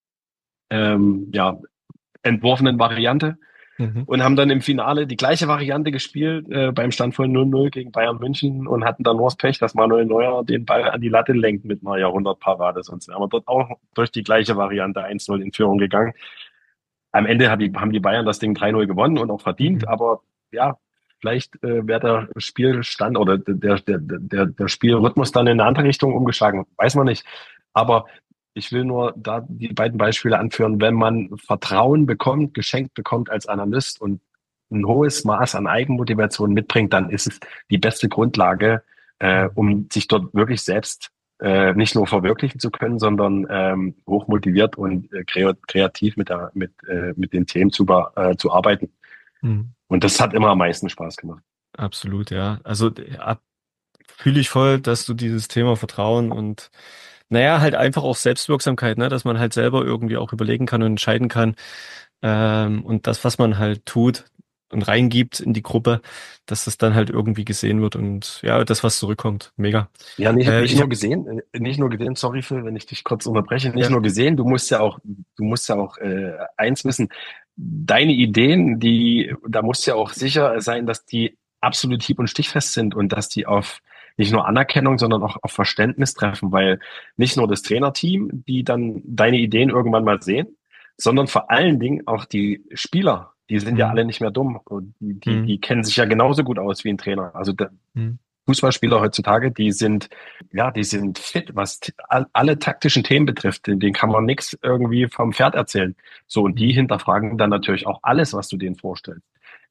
ja, entworfenen Variante Mhm. und haben dann im Finale die gleiche Variante gespielt beim Stand von 0-0 gegen Bayern München und hatten dann nur das Pech, dass Manuel Neuer den Ball an die Latte lenkt mit einer Jahrhundertparade. Sonst wären wir dort auch durch die gleiche Variante 1-0 in Führung gegangen. Am Ende haben die Bayern das Ding 3-0 gewonnen und auch verdient, Mhm. aber ja, vielleicht wäre der Spielstand oder der Spielrhythmus dann in eine andere Richtung umgeschlagen. Weiß man nicht. Aber ich will nur da die beiden Beispiele anführen. Wenn man Vertrauen bekommt, geschenkt bekommt als Analyst und ein hohes Maß an Eigenmotivation mitbringt, dann ist es die beste Grundlage, um sich dort wirklich selbst nicht nur verwirklichen zu können, sondern hoch motiviert und kreativ mit den Themen zu arbeiten. Mhm. Und das hat immer am meisten Spaß gemacht. Absolut, ja. Also fühle ich voll, dass du dieses Thema Vertrauen und naja, halt einfach auch Selbstwirksamkeit, ne, dass man halt selber irgendwie auch überlegen kann und entscheiden kann, und das, was man halt tut und reingibt in die Gruppe, dass das dann halt irgendwie gesehen wird und ja, das, was zurückkommt. Mega. Ja, Ich hab, nicht nur gesehen, sorry Phil, wenn ich dich kurz unterbreche, nicht ja, nur gesehen, du musst ja auch eins wissen, deine Ideen, da musst du ja auch sicher sein, dass die absolut hieb- und stichfest sind und dass die auf nicht nur Anerkennung, sondern auch auf Verständnis treffen, weil nicht nur das Trainerteam, die dann deine Ideen irgendwann mal sehen, sondern vor allen Dingen auch die Spieler, die sind ja mhm, alle nicht mehr dumm und mhm, die kennen sich ja genauso gut aus wie ein Trainer. Also mhm, Fußballspieler heutzutage, die sind fit, was alle taktischen Themen betrifft. Denen kann man nichts irgendwie vom Pferd erzählen. So, und die mhm, hinterfragen dann natürlich auch alles, was du denen vorstellst.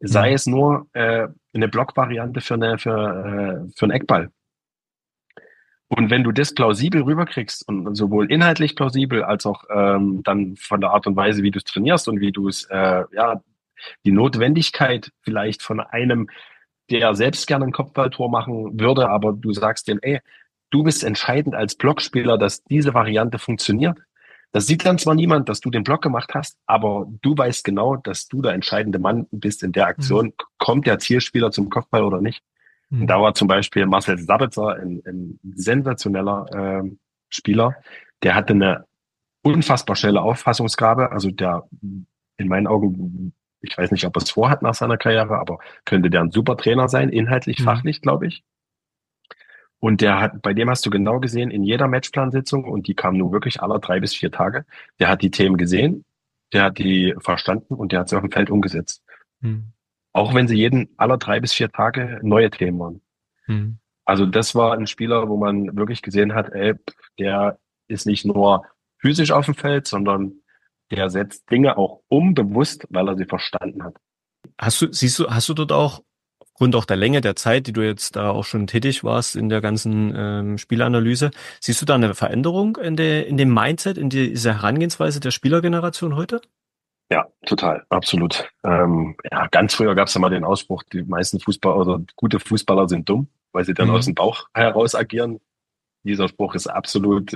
sei es nur eine Blockvariante für einen Eckball. Und wenn du das plausibel rüberkriegst und sowohl inhaltlich plausibel als auch dann von der Art und Weise, wie du es trainierst und wie du es, ja, die Notwendigkeit vielleicht von einem, der selbst gerne ein Kopfballtor machen würde, aber du sagst dem, ey, du bist entscheidend als Blockspieler, dass diese Variante funktioniert. Das sieht dann zwar niemand, dass du den Block gemacht hast, aber du weißt genau, dass du der entscheidende Mann bist in der Mhm. Aktion. Kommt der Zielspieler zum Kopfball oder nicht? Und da Mhm. war zum Beispiel Marcel Sabitzer ein sensationeller Spieler. Der hatte eine unfassbar schnelle Auffassungsgabe. Also der in meinen Augen, ich weiß nicht, ob er es vorhat nach seiner Karriere, aber könnte der ein super Trainer sein, inhaltlich, Mhm. fachlich, glaube ich. Und der hat, bei dem hast du genau gesehen, in jeder Matchplansitzung, und die kam nun wirklich alle 3 bis 4 Tage, der hat die Themen gesehen, der hat die verstanden und der hat sie auf dem Feld umgesetzt. Mhm. Auch wenn sie jeden aller 3 bis 4 Tage neue Themen waren. Mhm. Also das war ein Spieler, wo man wirklich gesehen hat, ey, der ist nicht nur physisch auf dem Feld, sondern der setzt Dinge auch um, bewusst, weil er sie verstanden hat. Hast du dort auch, aufgrund auch der Länge der Zeit, die du jetzt da auch schon tätig warst in der ganzen Spielanalyse, siehst du da eine Veränderung in dem Mindset, in dieser Herangehensweise der Spielergeneration heute? Ja, total, absolut. Ja, ganz früher gab es ja mal den Ausspruch, die meisten Fußballer oder gute Fußballer sind dumm, weil sie dann aus dem Mhm. Bauch heraus agieren. Dieser Spruch ist absolut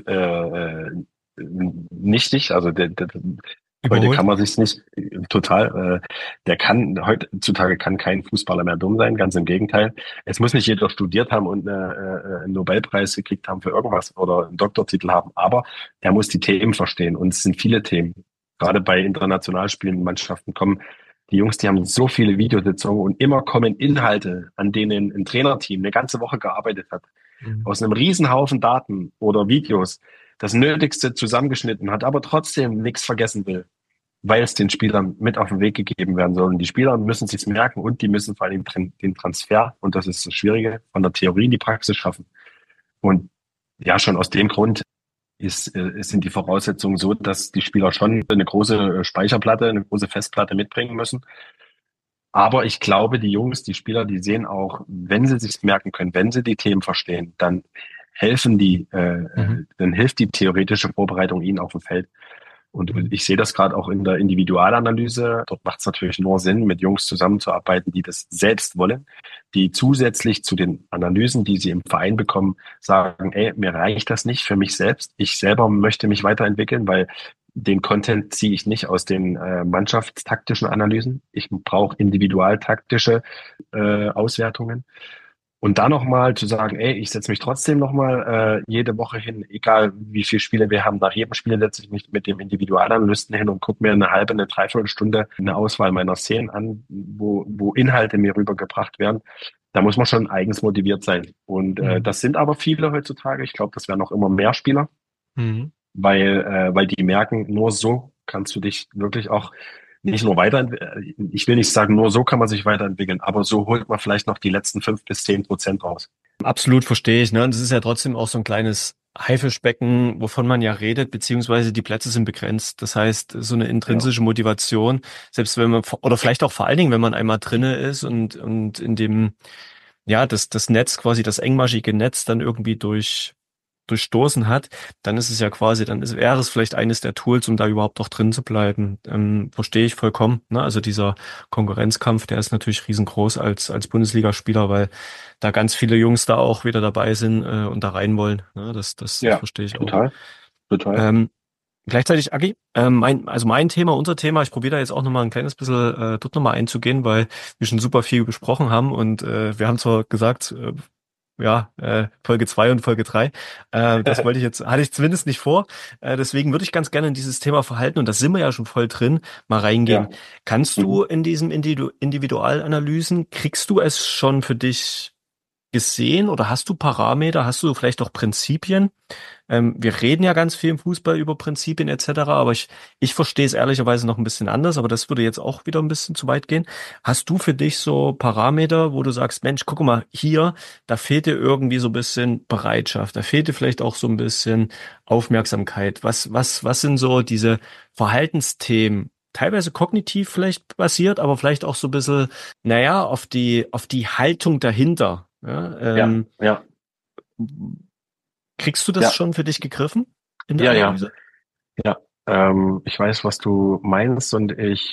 nichtig. Also heute Überholt? kann man sich's nicht total. Der kann heutzutage kann kein Fußballer mehr dumm sein. Ganz im Gegenteil. Es muss nicht jeder studiert haben und einen Nobelpreis gekriegt haben für irgendwas oder einen Doktortitel haben, aber er muss die Themen verstehen. Und es sind viele Themen. Gerade bei international spielenden Mannschaften kommen die Jungs, die haben so viele Videositzungen und immer kommen Inhalte, an denen ein Trainerteam eine ganze Woche gearbeitet hat, Mhm. aus einem Riesenhaufen Daten oder Videos das Nötigste zusammengeschnitten hat, aber trotzdem nichts vergessen will, weil es den Spielern mit auf den Weg gegeben werden soll. Und die Spieler müssen sich's merken und die müssen vor allem den Transfer, und das ist das Schwierige, von der Theorie in die Praxis schaffen. Und ja, schon aus dem Grund sind die Voraussetzungen so, dass die Spieler schon eine große Speicherplatte, eine große Festplatte mitbringen müssen. Aber ich glaube, die Jungs, die Spieler, die sehen auch, wenn sie sich merken können, wenn sie die Themen verstehen, dann Mhm. dann hilft die theoretische Vorbereitung ihnen auf dem Feld. Und Mhm. ich sehe das gerade auch in der Individualanalyse. Dort macht es natürlich nur Sinn, mit Jungs zusammenzuarbeiten, die das selbst wollen, die zusätzlich zu den Analysen, die sie im Verein bekommen, sagen, ey, mir reicht das nicht für mich selbst. Ich selber möchte mich weiterentwickeln, weil den Content ziehe ich nicht aus den mannschaftstaktischen Analysen. Ich brauche individualtaktische Auswertungen. Und da nochmal zu sagen, ey, ich setze mich trotzdem nochmal jede Woche hin, egal wie viele Spiele wir haben. Nach jedem Spiel setze ich mich mit dem Individualanalysten hin und gucke mir eine halbe, eine Dreiviertelstunde eine Auswahl meiner Szenen an, wo Inhalte mir rübergebracht werden. Da muss man schon eigens motiviert sein. Und Mhm. das sind aber viele heutzutage. Ich glaube, das werden auch immer mehr Spieler, Mhm. weil die merken, nur so kannst du dich wirklich auch nicht nur weiterentwickeln. Ich will nicht sagen, nur so kann man sich weiterentwickeln, aber so holt man vielleicht noch die letzten 5 bis 10% raus. Absolut verstehe ich, ne? Und es ist ja trotzdem auch so ein kleines Haifischbecken, wovon man ja redet, beziehungsweise die Plätze sind begrenzt. Das heißt, so eine Ja. intrinsische Motivation, selbst wenn man, oder vielleicht auch vor allen Dingen, wenn man einmal drinne ist und in dem, ja, das Netz, quasi das engmaschige Netz dann irgendwie durchstoßen hat, dann ist es ja quasi, wäre es vielleicht eines der Tools, um da überhaupt auch drin zu bleiben. Verstehe ich vollkommen. Ne? Also dieser Konkurrenzkampf, der ist natürlich riesengroß als Bundesligaspieler, weil da ganz viele Jungs da auch wieder dabei sind und da rein wollen. Ne? Das Ja, verstehe ich auch. total, total. Ähm, Gleichzeitig, Agi, also mein Thema, unser Thema, ich probiere da jetzt auch nochmal ein kleines bisschen dort nochmal einzugehen, weil wir schon super viel besprochen haben und wir haben zwar gesagt, ja, Folge 2 und Folge 3. Das hatte ich zumindest nicht vor. Deswegen würde ich ganz gerne in dieses Thema Verhalten, und da sind wir ja schon voll drin, mal reingehen. Ja. Kannst du Mhm. in diesem Individualanalysen, kriegst du es schon für dich gesehen oder hast du Parameter, hast du vielleicht auch Prinzipien? Wir reden ja ganz viel im Fußball über Prinzipien etc., aber ich verstehe es ehrlicherweise noch ein bisschen anders, aber das würde jetzt auch wieder ein bisschen zu weit gehen. Hast du für dich so Parameter, wo du sagst, Mensch, guck mal, hier, da fehlt dir irgendwie so ein bisschen Bereitschaft, da fehlt dir vielleicht auch so ein bisschen Aufmerksamkeit. Was sind so diese Verhaltensthemen, teilweise kognitiv vielleicht basiert, aber vielleicht auch so ein bisschen, naja, auf die Haltung dahinter. Ja, Ja, ja, kriegst du das ja, schon für dich gegriffen in der ja, ja, Analyse? ja. Ich weiß, was du meinst und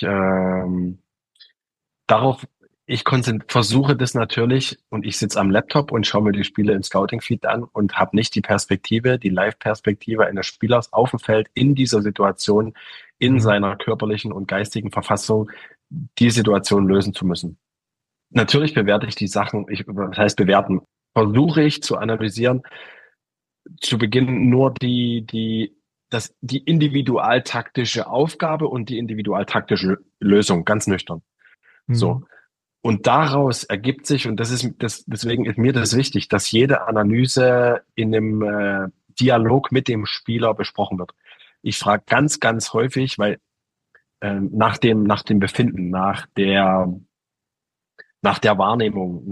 darauf, versuche das natürlich und ich sitze am Laptop und schaue mir die Spiele im Scouting-Feed an und habe nicht die Perspektive, die Live-Perspektive eines Spielers auf dem Feld in dieser Situation, in Mhm. seiner körperlichen und geistigen Verfassung, die Situation lösen zu müssen. Natürlich bewerte ich die Sachen, was heißt bewerten, versuche ich zu analysieren, zu Beginn nur die individualtaktische Aufgabe und die individualtaktische Lösung, ganz nüchtern. So. Mhm. Und daraus ergibt sich, und deswegen ist mir das wichtig, dass jede Analyse in einem Dialog mit dem Spieler besprochen wird. Ich frage ganz, ganz häufig, weil nach dem Befinden, nach der Wahrnehmung,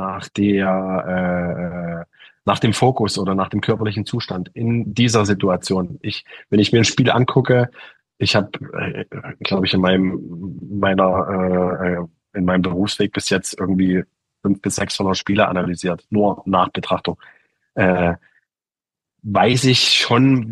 nach dem Fokus oder nach dem körperlichen Zustand in dieser Situation. Wenn ich mir ein Spiel angucke, ich habe, glaube ich, in meinem Berufsweg bis jetzt irgendwie 500 bis 600 Spiele analysiert, nur nach Betrachtung. Äh, Weiß ich schon,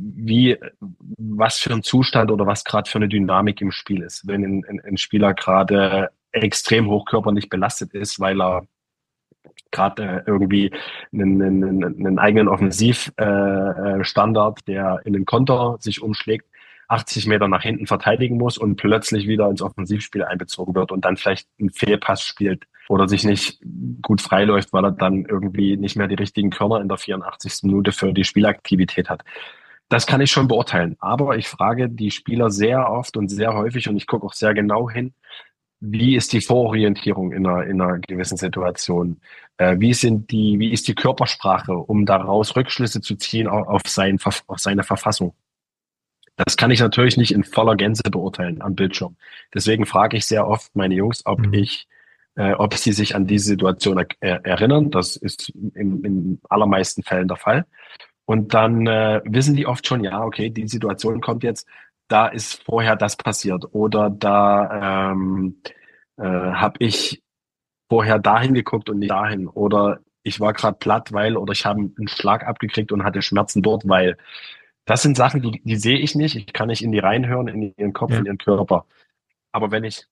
was für ein Zustand oder was gerade für eine Dynamik im Spiel ist. Wenn ein Spieler gerade extrem hochkörperlich belastet ist, weil er gerade irgendwie einen eigenen Offensivstandard, Standard, der in den Konter sich umschlägt, 80 Meter nach hinten verteidigen muss und plötzlich wieder ins Offensivspiel einbezogen wird und dann vielleicht einen Fehlpass spielt oder sich nicht gut freiläuft, weil er dann irgendwie nicht mehr die richtigen Körner in der 84. Minute für die Spielaktivität hat. Das kann ich schon beurteilen. Aber ich frage die Spieler sehr oft und sehr häufig und ich gucke auch sehr genau hin, wie ist die Vororientierung in einer gewissen Situation? Wie ist die Körpersprache, um daraus Rückschlüsse zu ziehen auf seine Verfassung? Das kann ich natürlich nicht in voller Gänze beurteilen am Bildschirm. Deswegen frage ich sehr oft meine Jungs, Mhm. ob sie sich an diese Situation erinnern. Das ist in allermeisten Fällen der Fall. Und dann wissen die oft schon, ja, okay, die Situation kommt jetzt, da ist vorher das passiert oder da habe ich vorher dahin geguckt und nicht dahin oder ich war gerade platt, oder ich habe einen Schlag abgekriegt und hatte Schmerzen dort, weil das sind Sachen, die sehe ich nicht. Ich kann nicht in die reinhören, in ihren Kopf, in Ja. ihren Körper. Aber wenn ich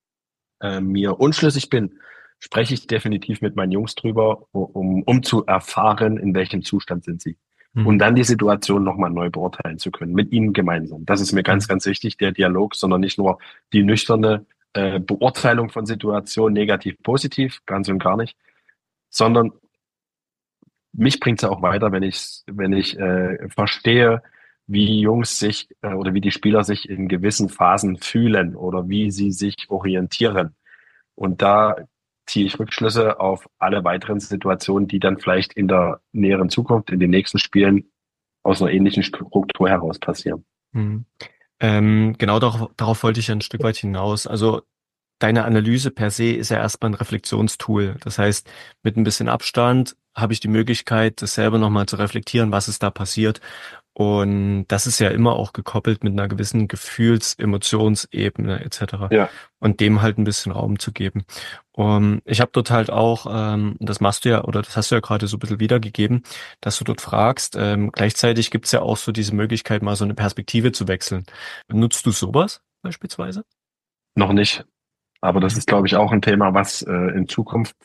mir unschlüssig bin, spreche ich definitiv mit meinen Jungs drüber, um zu erfahren, in welchem Zustand sind sie. Und Mhm. dann die Situation nochmal neu beurteilen zu können, mit ihnen gemeinsam. Das ist mir ganz, Mhm. ganz wichtig, der Dialog, sondern nicht nur die nüchterne Beurteilung von Situationen, negativ, positiv, ganz und gar nicht, sondern mich bringt es ja auch weiter, wenn ich verstehe, wie Jungs sich oder wie die Spieler sich in gewissen Phasen fühlen oder wie sie sich orientieren. Und da ziehe ich Rückschlüsse auf alle weiteren Situationen, die dann vielleicht in der näheren Zukunft, in den nächsten Spielen aus einer ähnlichen Struktur heraus passieren. Mhm. Genau darauf wollte ich ja ein Stück weit hinaus. Also deine Analyse per se ist ja erstmal ein Reflexionstool. Das heißt, mit ein bisschen Abstand habe ich die Möglichkeit, das selber nochmal zu reflektieren, was ist da passiert. Und das ist ja immer auch gekoppelt mit einer gewissen Emotionsebene etc. Ja, Und dem halt ein bisschen Raum zu geben. Ich habe dort halt auch, das machst du ja, oder das hast du ja gerade so ein bisschen wiedergegeben, dass du dort fragst. Gleichzeitig gibt's ja auch so diese Möglichkeit, mal so eine Perspektive zu wechseln. Nutzt du sowas beispielsweise? noch nicht. Aber das Mhm. ist, glaube ich, auch ein Thema, was in Zukunft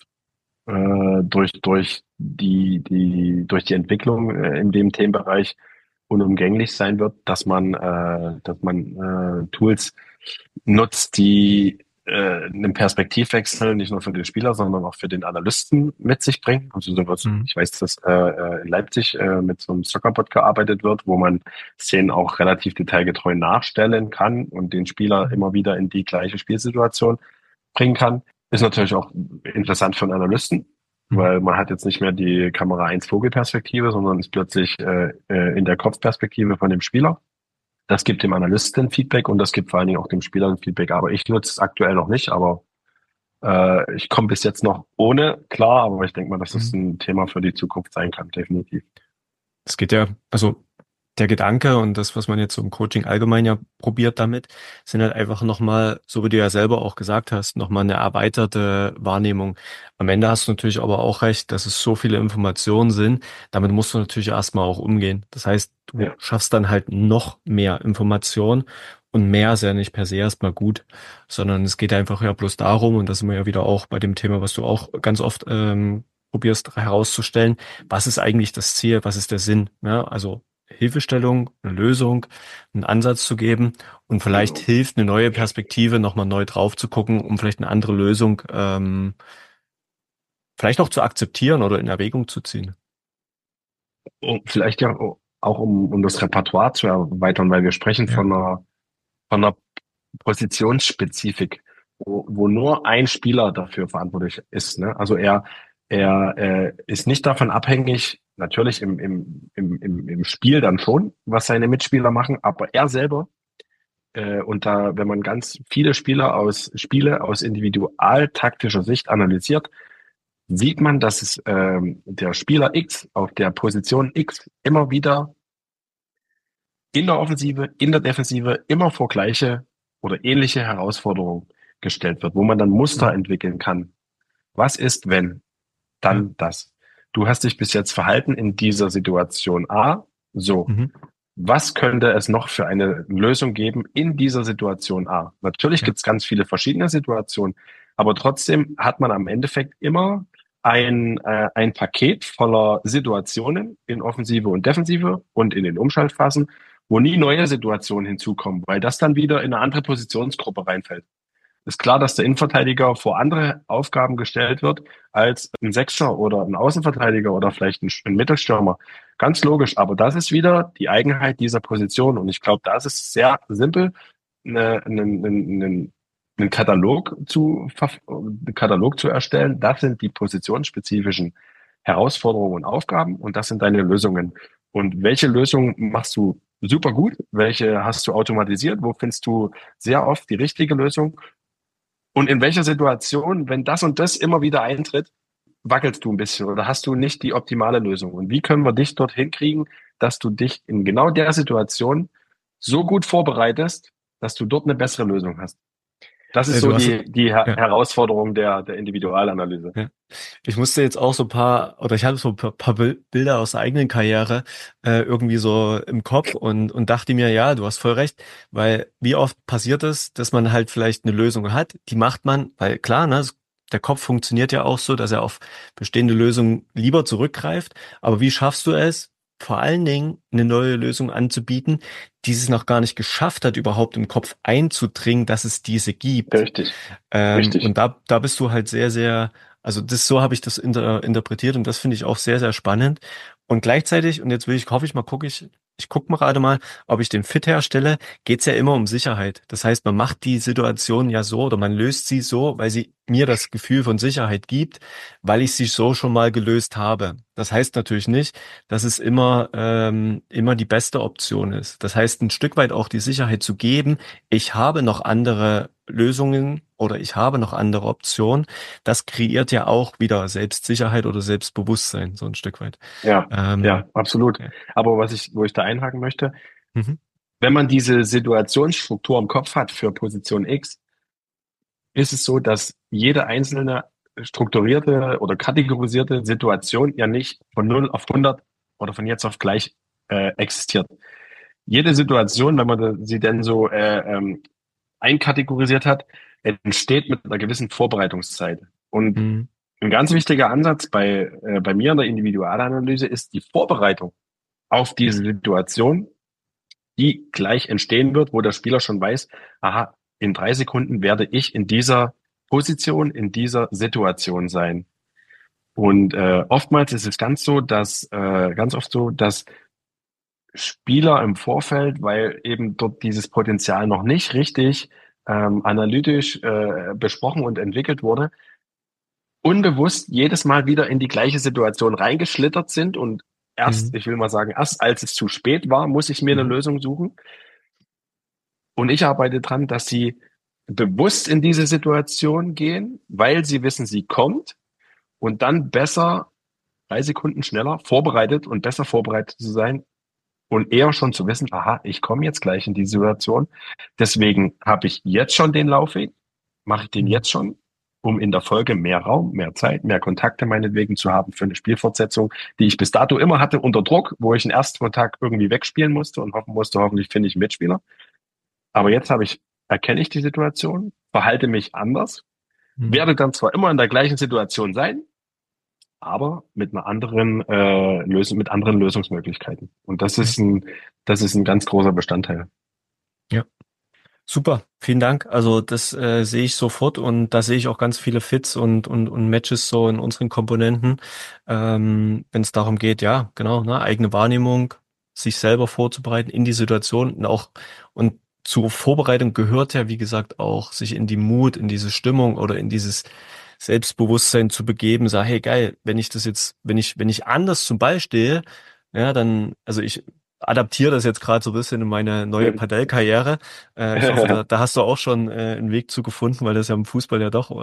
durch die Entwicklung in dem Themenbereich unumgänglich sein wird, dass man Tools nutzt, die einen Perspektivwechsel nicht nur für den Spieler, sondern auch für den Analysten mit sich bringen. Also sowas, Mhm. ich weiß, dass in Leipzig mit so einem Soccerbot gearbeitet wird, wo man Szenen auch relativ detailgetreu nachstellen kann und den Spieler immer wieder in die gleiche Spielsituation bringen kann. Ist natürlich auch interessant für einen Analysten, Mhm. weil man hat jetzt nicht mehr die Kamera 1 Vogelperspektive, sondern ist plötzlich in der Kopfperspektive von dem Spieler. Das gibt dem Analysten Feedback und das gibt vor allen Dingen auch dem Spieler ein Feedback. Aber ich nutze es aktuell noch nicht, aber ich komme bis jetzt noch ohne klar, aber ich denke mal, dass das Mhm. ein Thema für die Zukunft sein kann, definitiv. Es geht ja, also der Gedanke und das, was man jetzt so im Coaching allgemein ja probiert damit, sind halt einfach nochmal, so wie du ja selber auch gesagt hast, nochmal eine erweiterte Wahrnehmung. Am Ende hast du natürlich aber auch recht, dass es so viele Informationen sind. Damit musst du natürlich erstmal auch umgehen. Das heißt, du Ja, schaffst dann halt noch mehr Informationen und mehr ist ja nicht per se erstmal gut, sondern es geht einfach ja bloß darum, und das sind wir ja wieder auch bei dem Thema, was du auch ganz oft probierst herauszustellen, was ist eigentlich das Ziel, was ist der Sinn? Ja, also Hilfestellung, eine Lösung, einen Ansatz zu geben und vielleicht genau. hilft eine neue Perspektive, nochmal neu drauf zu gucken, um vielleicht eine andere Lösung vielleicht auch zu akzeptieren oder in Erwägung zu ziehen. Und vielleicht ja auch um das Repertoire zu erweitern, weil wir sprechen Ja. von einer Positionsspezifik, wo nur ein Spieler dafür verantwortlich ist. Ne? Also er ist nicht davon abhängig, natürlich im Spiel dann schon, was seine Mitspieler machen, aber er selber, und da, wenn man ganz viele Spiele aus individualtaktischer Sicht analysiert, sieht man, dass es der Spieler X auf der Position X immer wieder in der Offensive, in der Defensive immer vor gleiche oder ähnliche Herausforderungen gestellt wird, wo man dann Muster Mhm. entwickeln kann. Was ist, wenn? Ja. Dann das. Du hast dich bis jetzt verhalten in dieser Situation A. So. Mhm. Was könnte es noch für eine Lösung geben in dieser Situation A? Natürlich Ja. gibt es ganz viele verschiedene Situationen, aber trotzdem hat man am Endeffekt immer ein Paket voller Situationen in Offensive und Defensive und in den Umschaltphasen, wo nie neue Situationen hinzukommen, weil das dann wieder in eine andere Positionsgruppe reinfällt. Ist klar, dass der Innenverteidiger vor andere Aufgaben gestellt wird als ein Sechser oder ein Außenverteidiger oder vielleicht ein Mittelstürmer. Ganz logisch, aber das ist wieder die Eigenheit dieser Position. Und ich glaube, da ist es sehr simpel, einen Katalog zu erstellen. Das sind die positionsspezifischen Herausforderungen und Aufgaben und das sind deine Lösungen. Und welche Lösung machst du super gut? Welche hast du automatisiert? Wo findest du sehr oft die richtige Lösung? Und in welcher Situation, wenn das und das immer wieder eintritt, wackelst du ein bisschen oder hast du nicht die optimale Lösung? Und wie können wir dich dorthin kriegen, dass du dich in genau der Situation so gut vorbereitest, dass du dort eine bessere Lösung hast? Das ist so Du hast die ja. Herausforderung der Individualanalyse. Ja. Ich musste jetzt auch so ein paar, oder ich hatte so ein paar Bilder aus der eigenen Karriere irgendwie so im Kopf und dachte mir, ja, du hast voll recht, weil wie oft passiert es, dass man halt vielleicht eine Lösung hat, die macht man, weil klar, ne, der Kopf funktioniert ja auch so, dass er auf bestehende Lösungen lieber zurückgreift, aber wie schaffst du es, vor allen Dingen eine neue Lösung anzubieten, die es noch gar nicht geschafft hat, überhaupt im Kopf einzudringen, dass es diese gibt? Richtig, richtig. Und da bist du halt sehr, sehr, also so habe ich das interpretiert und das finde ich auch sehr, sehr spannend. Und gleichzeitig, und jetzt hoffe ich mal, ich gucke mal gerade mal, ob ich den Fit herstelle, geht's ja immer um Sicherheit. Das heißt, man macht die Situation ja so oder man löst sie so, weil sie mir das Gefühl von Sicherheit gibt, weil ich sie so schon mal gelöst habe. Das heißt natürlich nicht, dass es immer die beste Option ist. Das heißt, ein Stück weit auch die Sicherheit zu geben, ich habe noch andere Lösungen oder ich habe noch andere Optionen. Das kreiert ja auch wieder Selbstsicherheit oder Selbstbewusstsein, so ein Stück weit. Ja, Ähm, ja, absolut. ja. Aber wo ich da einhaken möchte, Mhm. wenn man diese Situationsstruktur im Kopf hat für Position X, ist es so, dass jede einzelne strukturierte oder kategorisierte Situation ja nicht von 0 auf 100 oder von jetzt auf gleich existiert. Jede Situation, wenn man sie denn so einkategorisiert hat, entsteht mit einer gewissen Vorbereitungszeit. Und Mhm. ein ganz wichtiger Ansatz bei mir in der Individualanalyse ist die Vorbereitung auf diese Situation, die gleich entstehen wird, wo der Spieler schon weiß, aha, in 3 Sekunden werde ich in dieser Position, in dieser Situation sein. Und oftmals ist es ganz oft so, dass Spieler im Vorfeld, weil eben dort dieses Potenzial noch nicht richtig analytisch besprochen und entwickelt wurde, unbewusst jedes Mal wieder in die gleiche Situation reingeschlittert sind und Mhm. ich will mal sagen, erst als es zu spät war, muss ich mir eine Mhm. Lösung suchen. Und ich arbeite dran, dass sie bewusst in diese Situation gehen, weil sie wissen, sie kommt und dann besser 3 Sekunden schneller vorbereitet und besser vorbereitet zu sein, und eher schon zu wissen, aha, ich komme jetzt gleich in die Situation. Deswegen habe ich jetzt schon den Laufweg, mache ich den jetzt schon, um in der Folge mehr Raum, mehr Zeit, mehr Kontakte meinetwegen zu haben für eine Spielfortsetzung, die ich bis dato immer hatte unter Druck, wo ich den ersten Kontakt irgendwie wegspielen musste und hoffen musste, hoffentlich finde ich einen Mitspieler. Aber jetzt erkenne ich die Situation, verhalte mich anders, werde dann zwar immer in der gleichen Situation sein, aber mit einer anderen mit anderen Lösungsmöglichkeiten. Und das ist ein ganz großer Bestandteil. Ja. Super, vielen Dank. Also das sehe ich sofort und da sehe ich auch ganz viele Fits und Matches so in unseren Komponenten, wenn es darum geht, ja, genau, ne, eigene Wahrnehmung, sich selber vorzubereiten in die Situation und zur Vorbereitung gehört ja, wie gesagt, auch sich in die Mut, in diese Stimmung oder in dieses Selbstbewusstsein zu begeben, sag, hey geil, wenn ich anders zum Ball stehe, ja, dann, also ich adaptiere das jetzt gerade so ein bisschen in meine neue Padel-Karriere. Ich hoffe, da hast du auch schon einen Weg zu gefunden, weil das ja im Fußball ja doch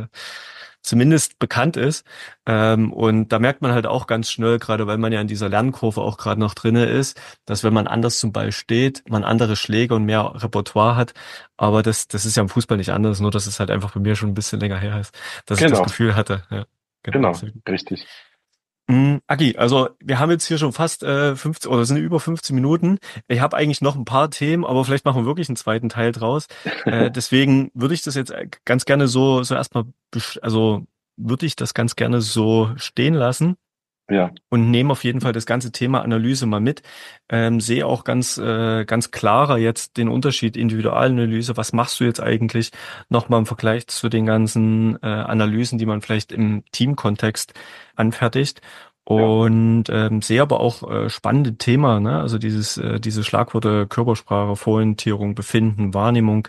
zumindest bekannt ist. Und da merkt man halt auch ganz schnell, gerade weil man ja in dieser Lernkurve auch gerade noch drinne ist, dass wenn man anders zum Ball steht, man andere Schläge und mehr Repertoire hat. Aber das ist ja im Fußball nicht anders, nur dass es halt einfach bei mir schon ein bisschen länger her ist, dass ich das Gefühl hatte. Ja, genau, richtig. Agi, also wir haben jetzt hier schon fast 15 oder sind über 15 Minuten. Ich habe eigentlich noch ein paar Themen, aber vielleicht machen wir wirklich einen zweiten Teil draus. Deswegen würde ich das jetzt ganz gerne so erstmal, also würde ich das ganz gerne so stehen lassen. Ja. Und nehme auf jeden Fall das ganze Thema Analyse mal mit. Sehe auch ganz klarer jetzt den Unterschied Individualanalyse. Was machst du jetzt eigentlich nochmal im Vergleich zu den ganzen Analysen, die man vielleicht im Teamkontext anfertigt? Und sehe aber auch spannende Thema, ne? Also diese Schlagworte Körpersprache, Vororientierung, Befinden, Wahrnehmung,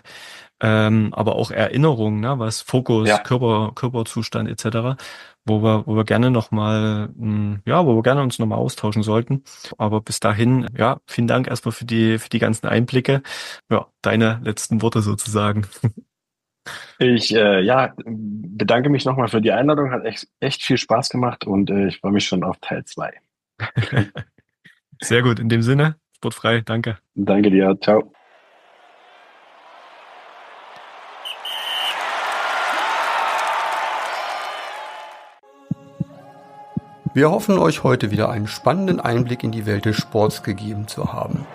aber auch Erinnerung, ne? Was Fokus, Körperzustand etc., wo wir gerne wo wir gerne uns nochmal austauschen sollten. Aber bis dahin, ja, vielen Dank erstmal für die ganzen Einblicke. Ja, deine letzten Worte sozusagen. Ich bedanke mich nochmal für die Einladung, hat echt viel Spaß gemacht und ich freue mich schon auf Teil 2. Sehr gut, in dem Sinne, sportfrei, danke. Danke dir, ciao. Wir hoffen, euch heute wieder einen spannenden Einblick in die Welt des Sports gegeben zu haben.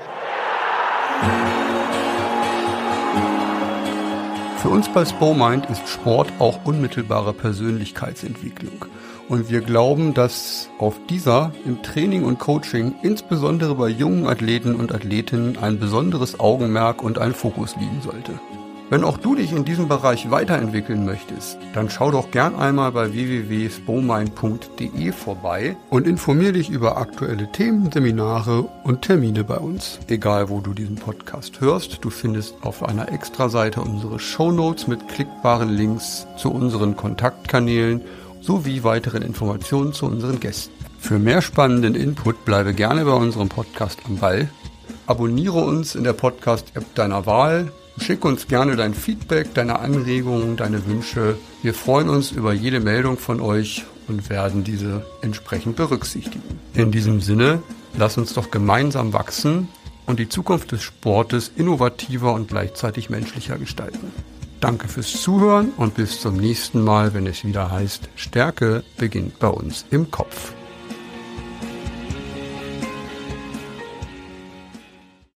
Für uns bei SpoMind ist Sport auch unmittelbare Persönlichkeitsentwicklung. Und wir glauben, dass auf dieser im Training und Coaching, insbesondere bei jungen Athleten und Athletinnen, ein besonderes Augenmerk und ein Fokus liegen sollte. Wenn auch du dich in diesem Bereich weiterentwickeln möchtest, dann schau doch gern einmal bei www.spomind.de vorbei und informier dich über aktuelle Themen, Seminare und Termine bei uns. Egal, wo du diesen Podcast hörst, du findest auf einer Extraseite unsere Shownotes mit klickbaren Links zu unseren Kontaktkanälen sowie weiteren Informationen zu unseren Gästen. Für mehr spannenden Input bleibe gerne bei unserem Podcast am Ball. Abonniere uns in der Podcast-App deiner Wahl. Schick uns gerne dein Feedback, deine Anregungen, deine Wünsche. Wir freuen uns über jede Meldung von euch und werden diese entsprechend berücksichtigen. In diesem Sinne, lass uns doch gemeinsam wachsen und die Zukunft des Sportes innovativer und gleichzeitig menschlicher gestalten. Danke fürs Zuhören und bis zum nächsten Mal, wenn es wieder heißt, Stärke beginnt bei uns im Kopf.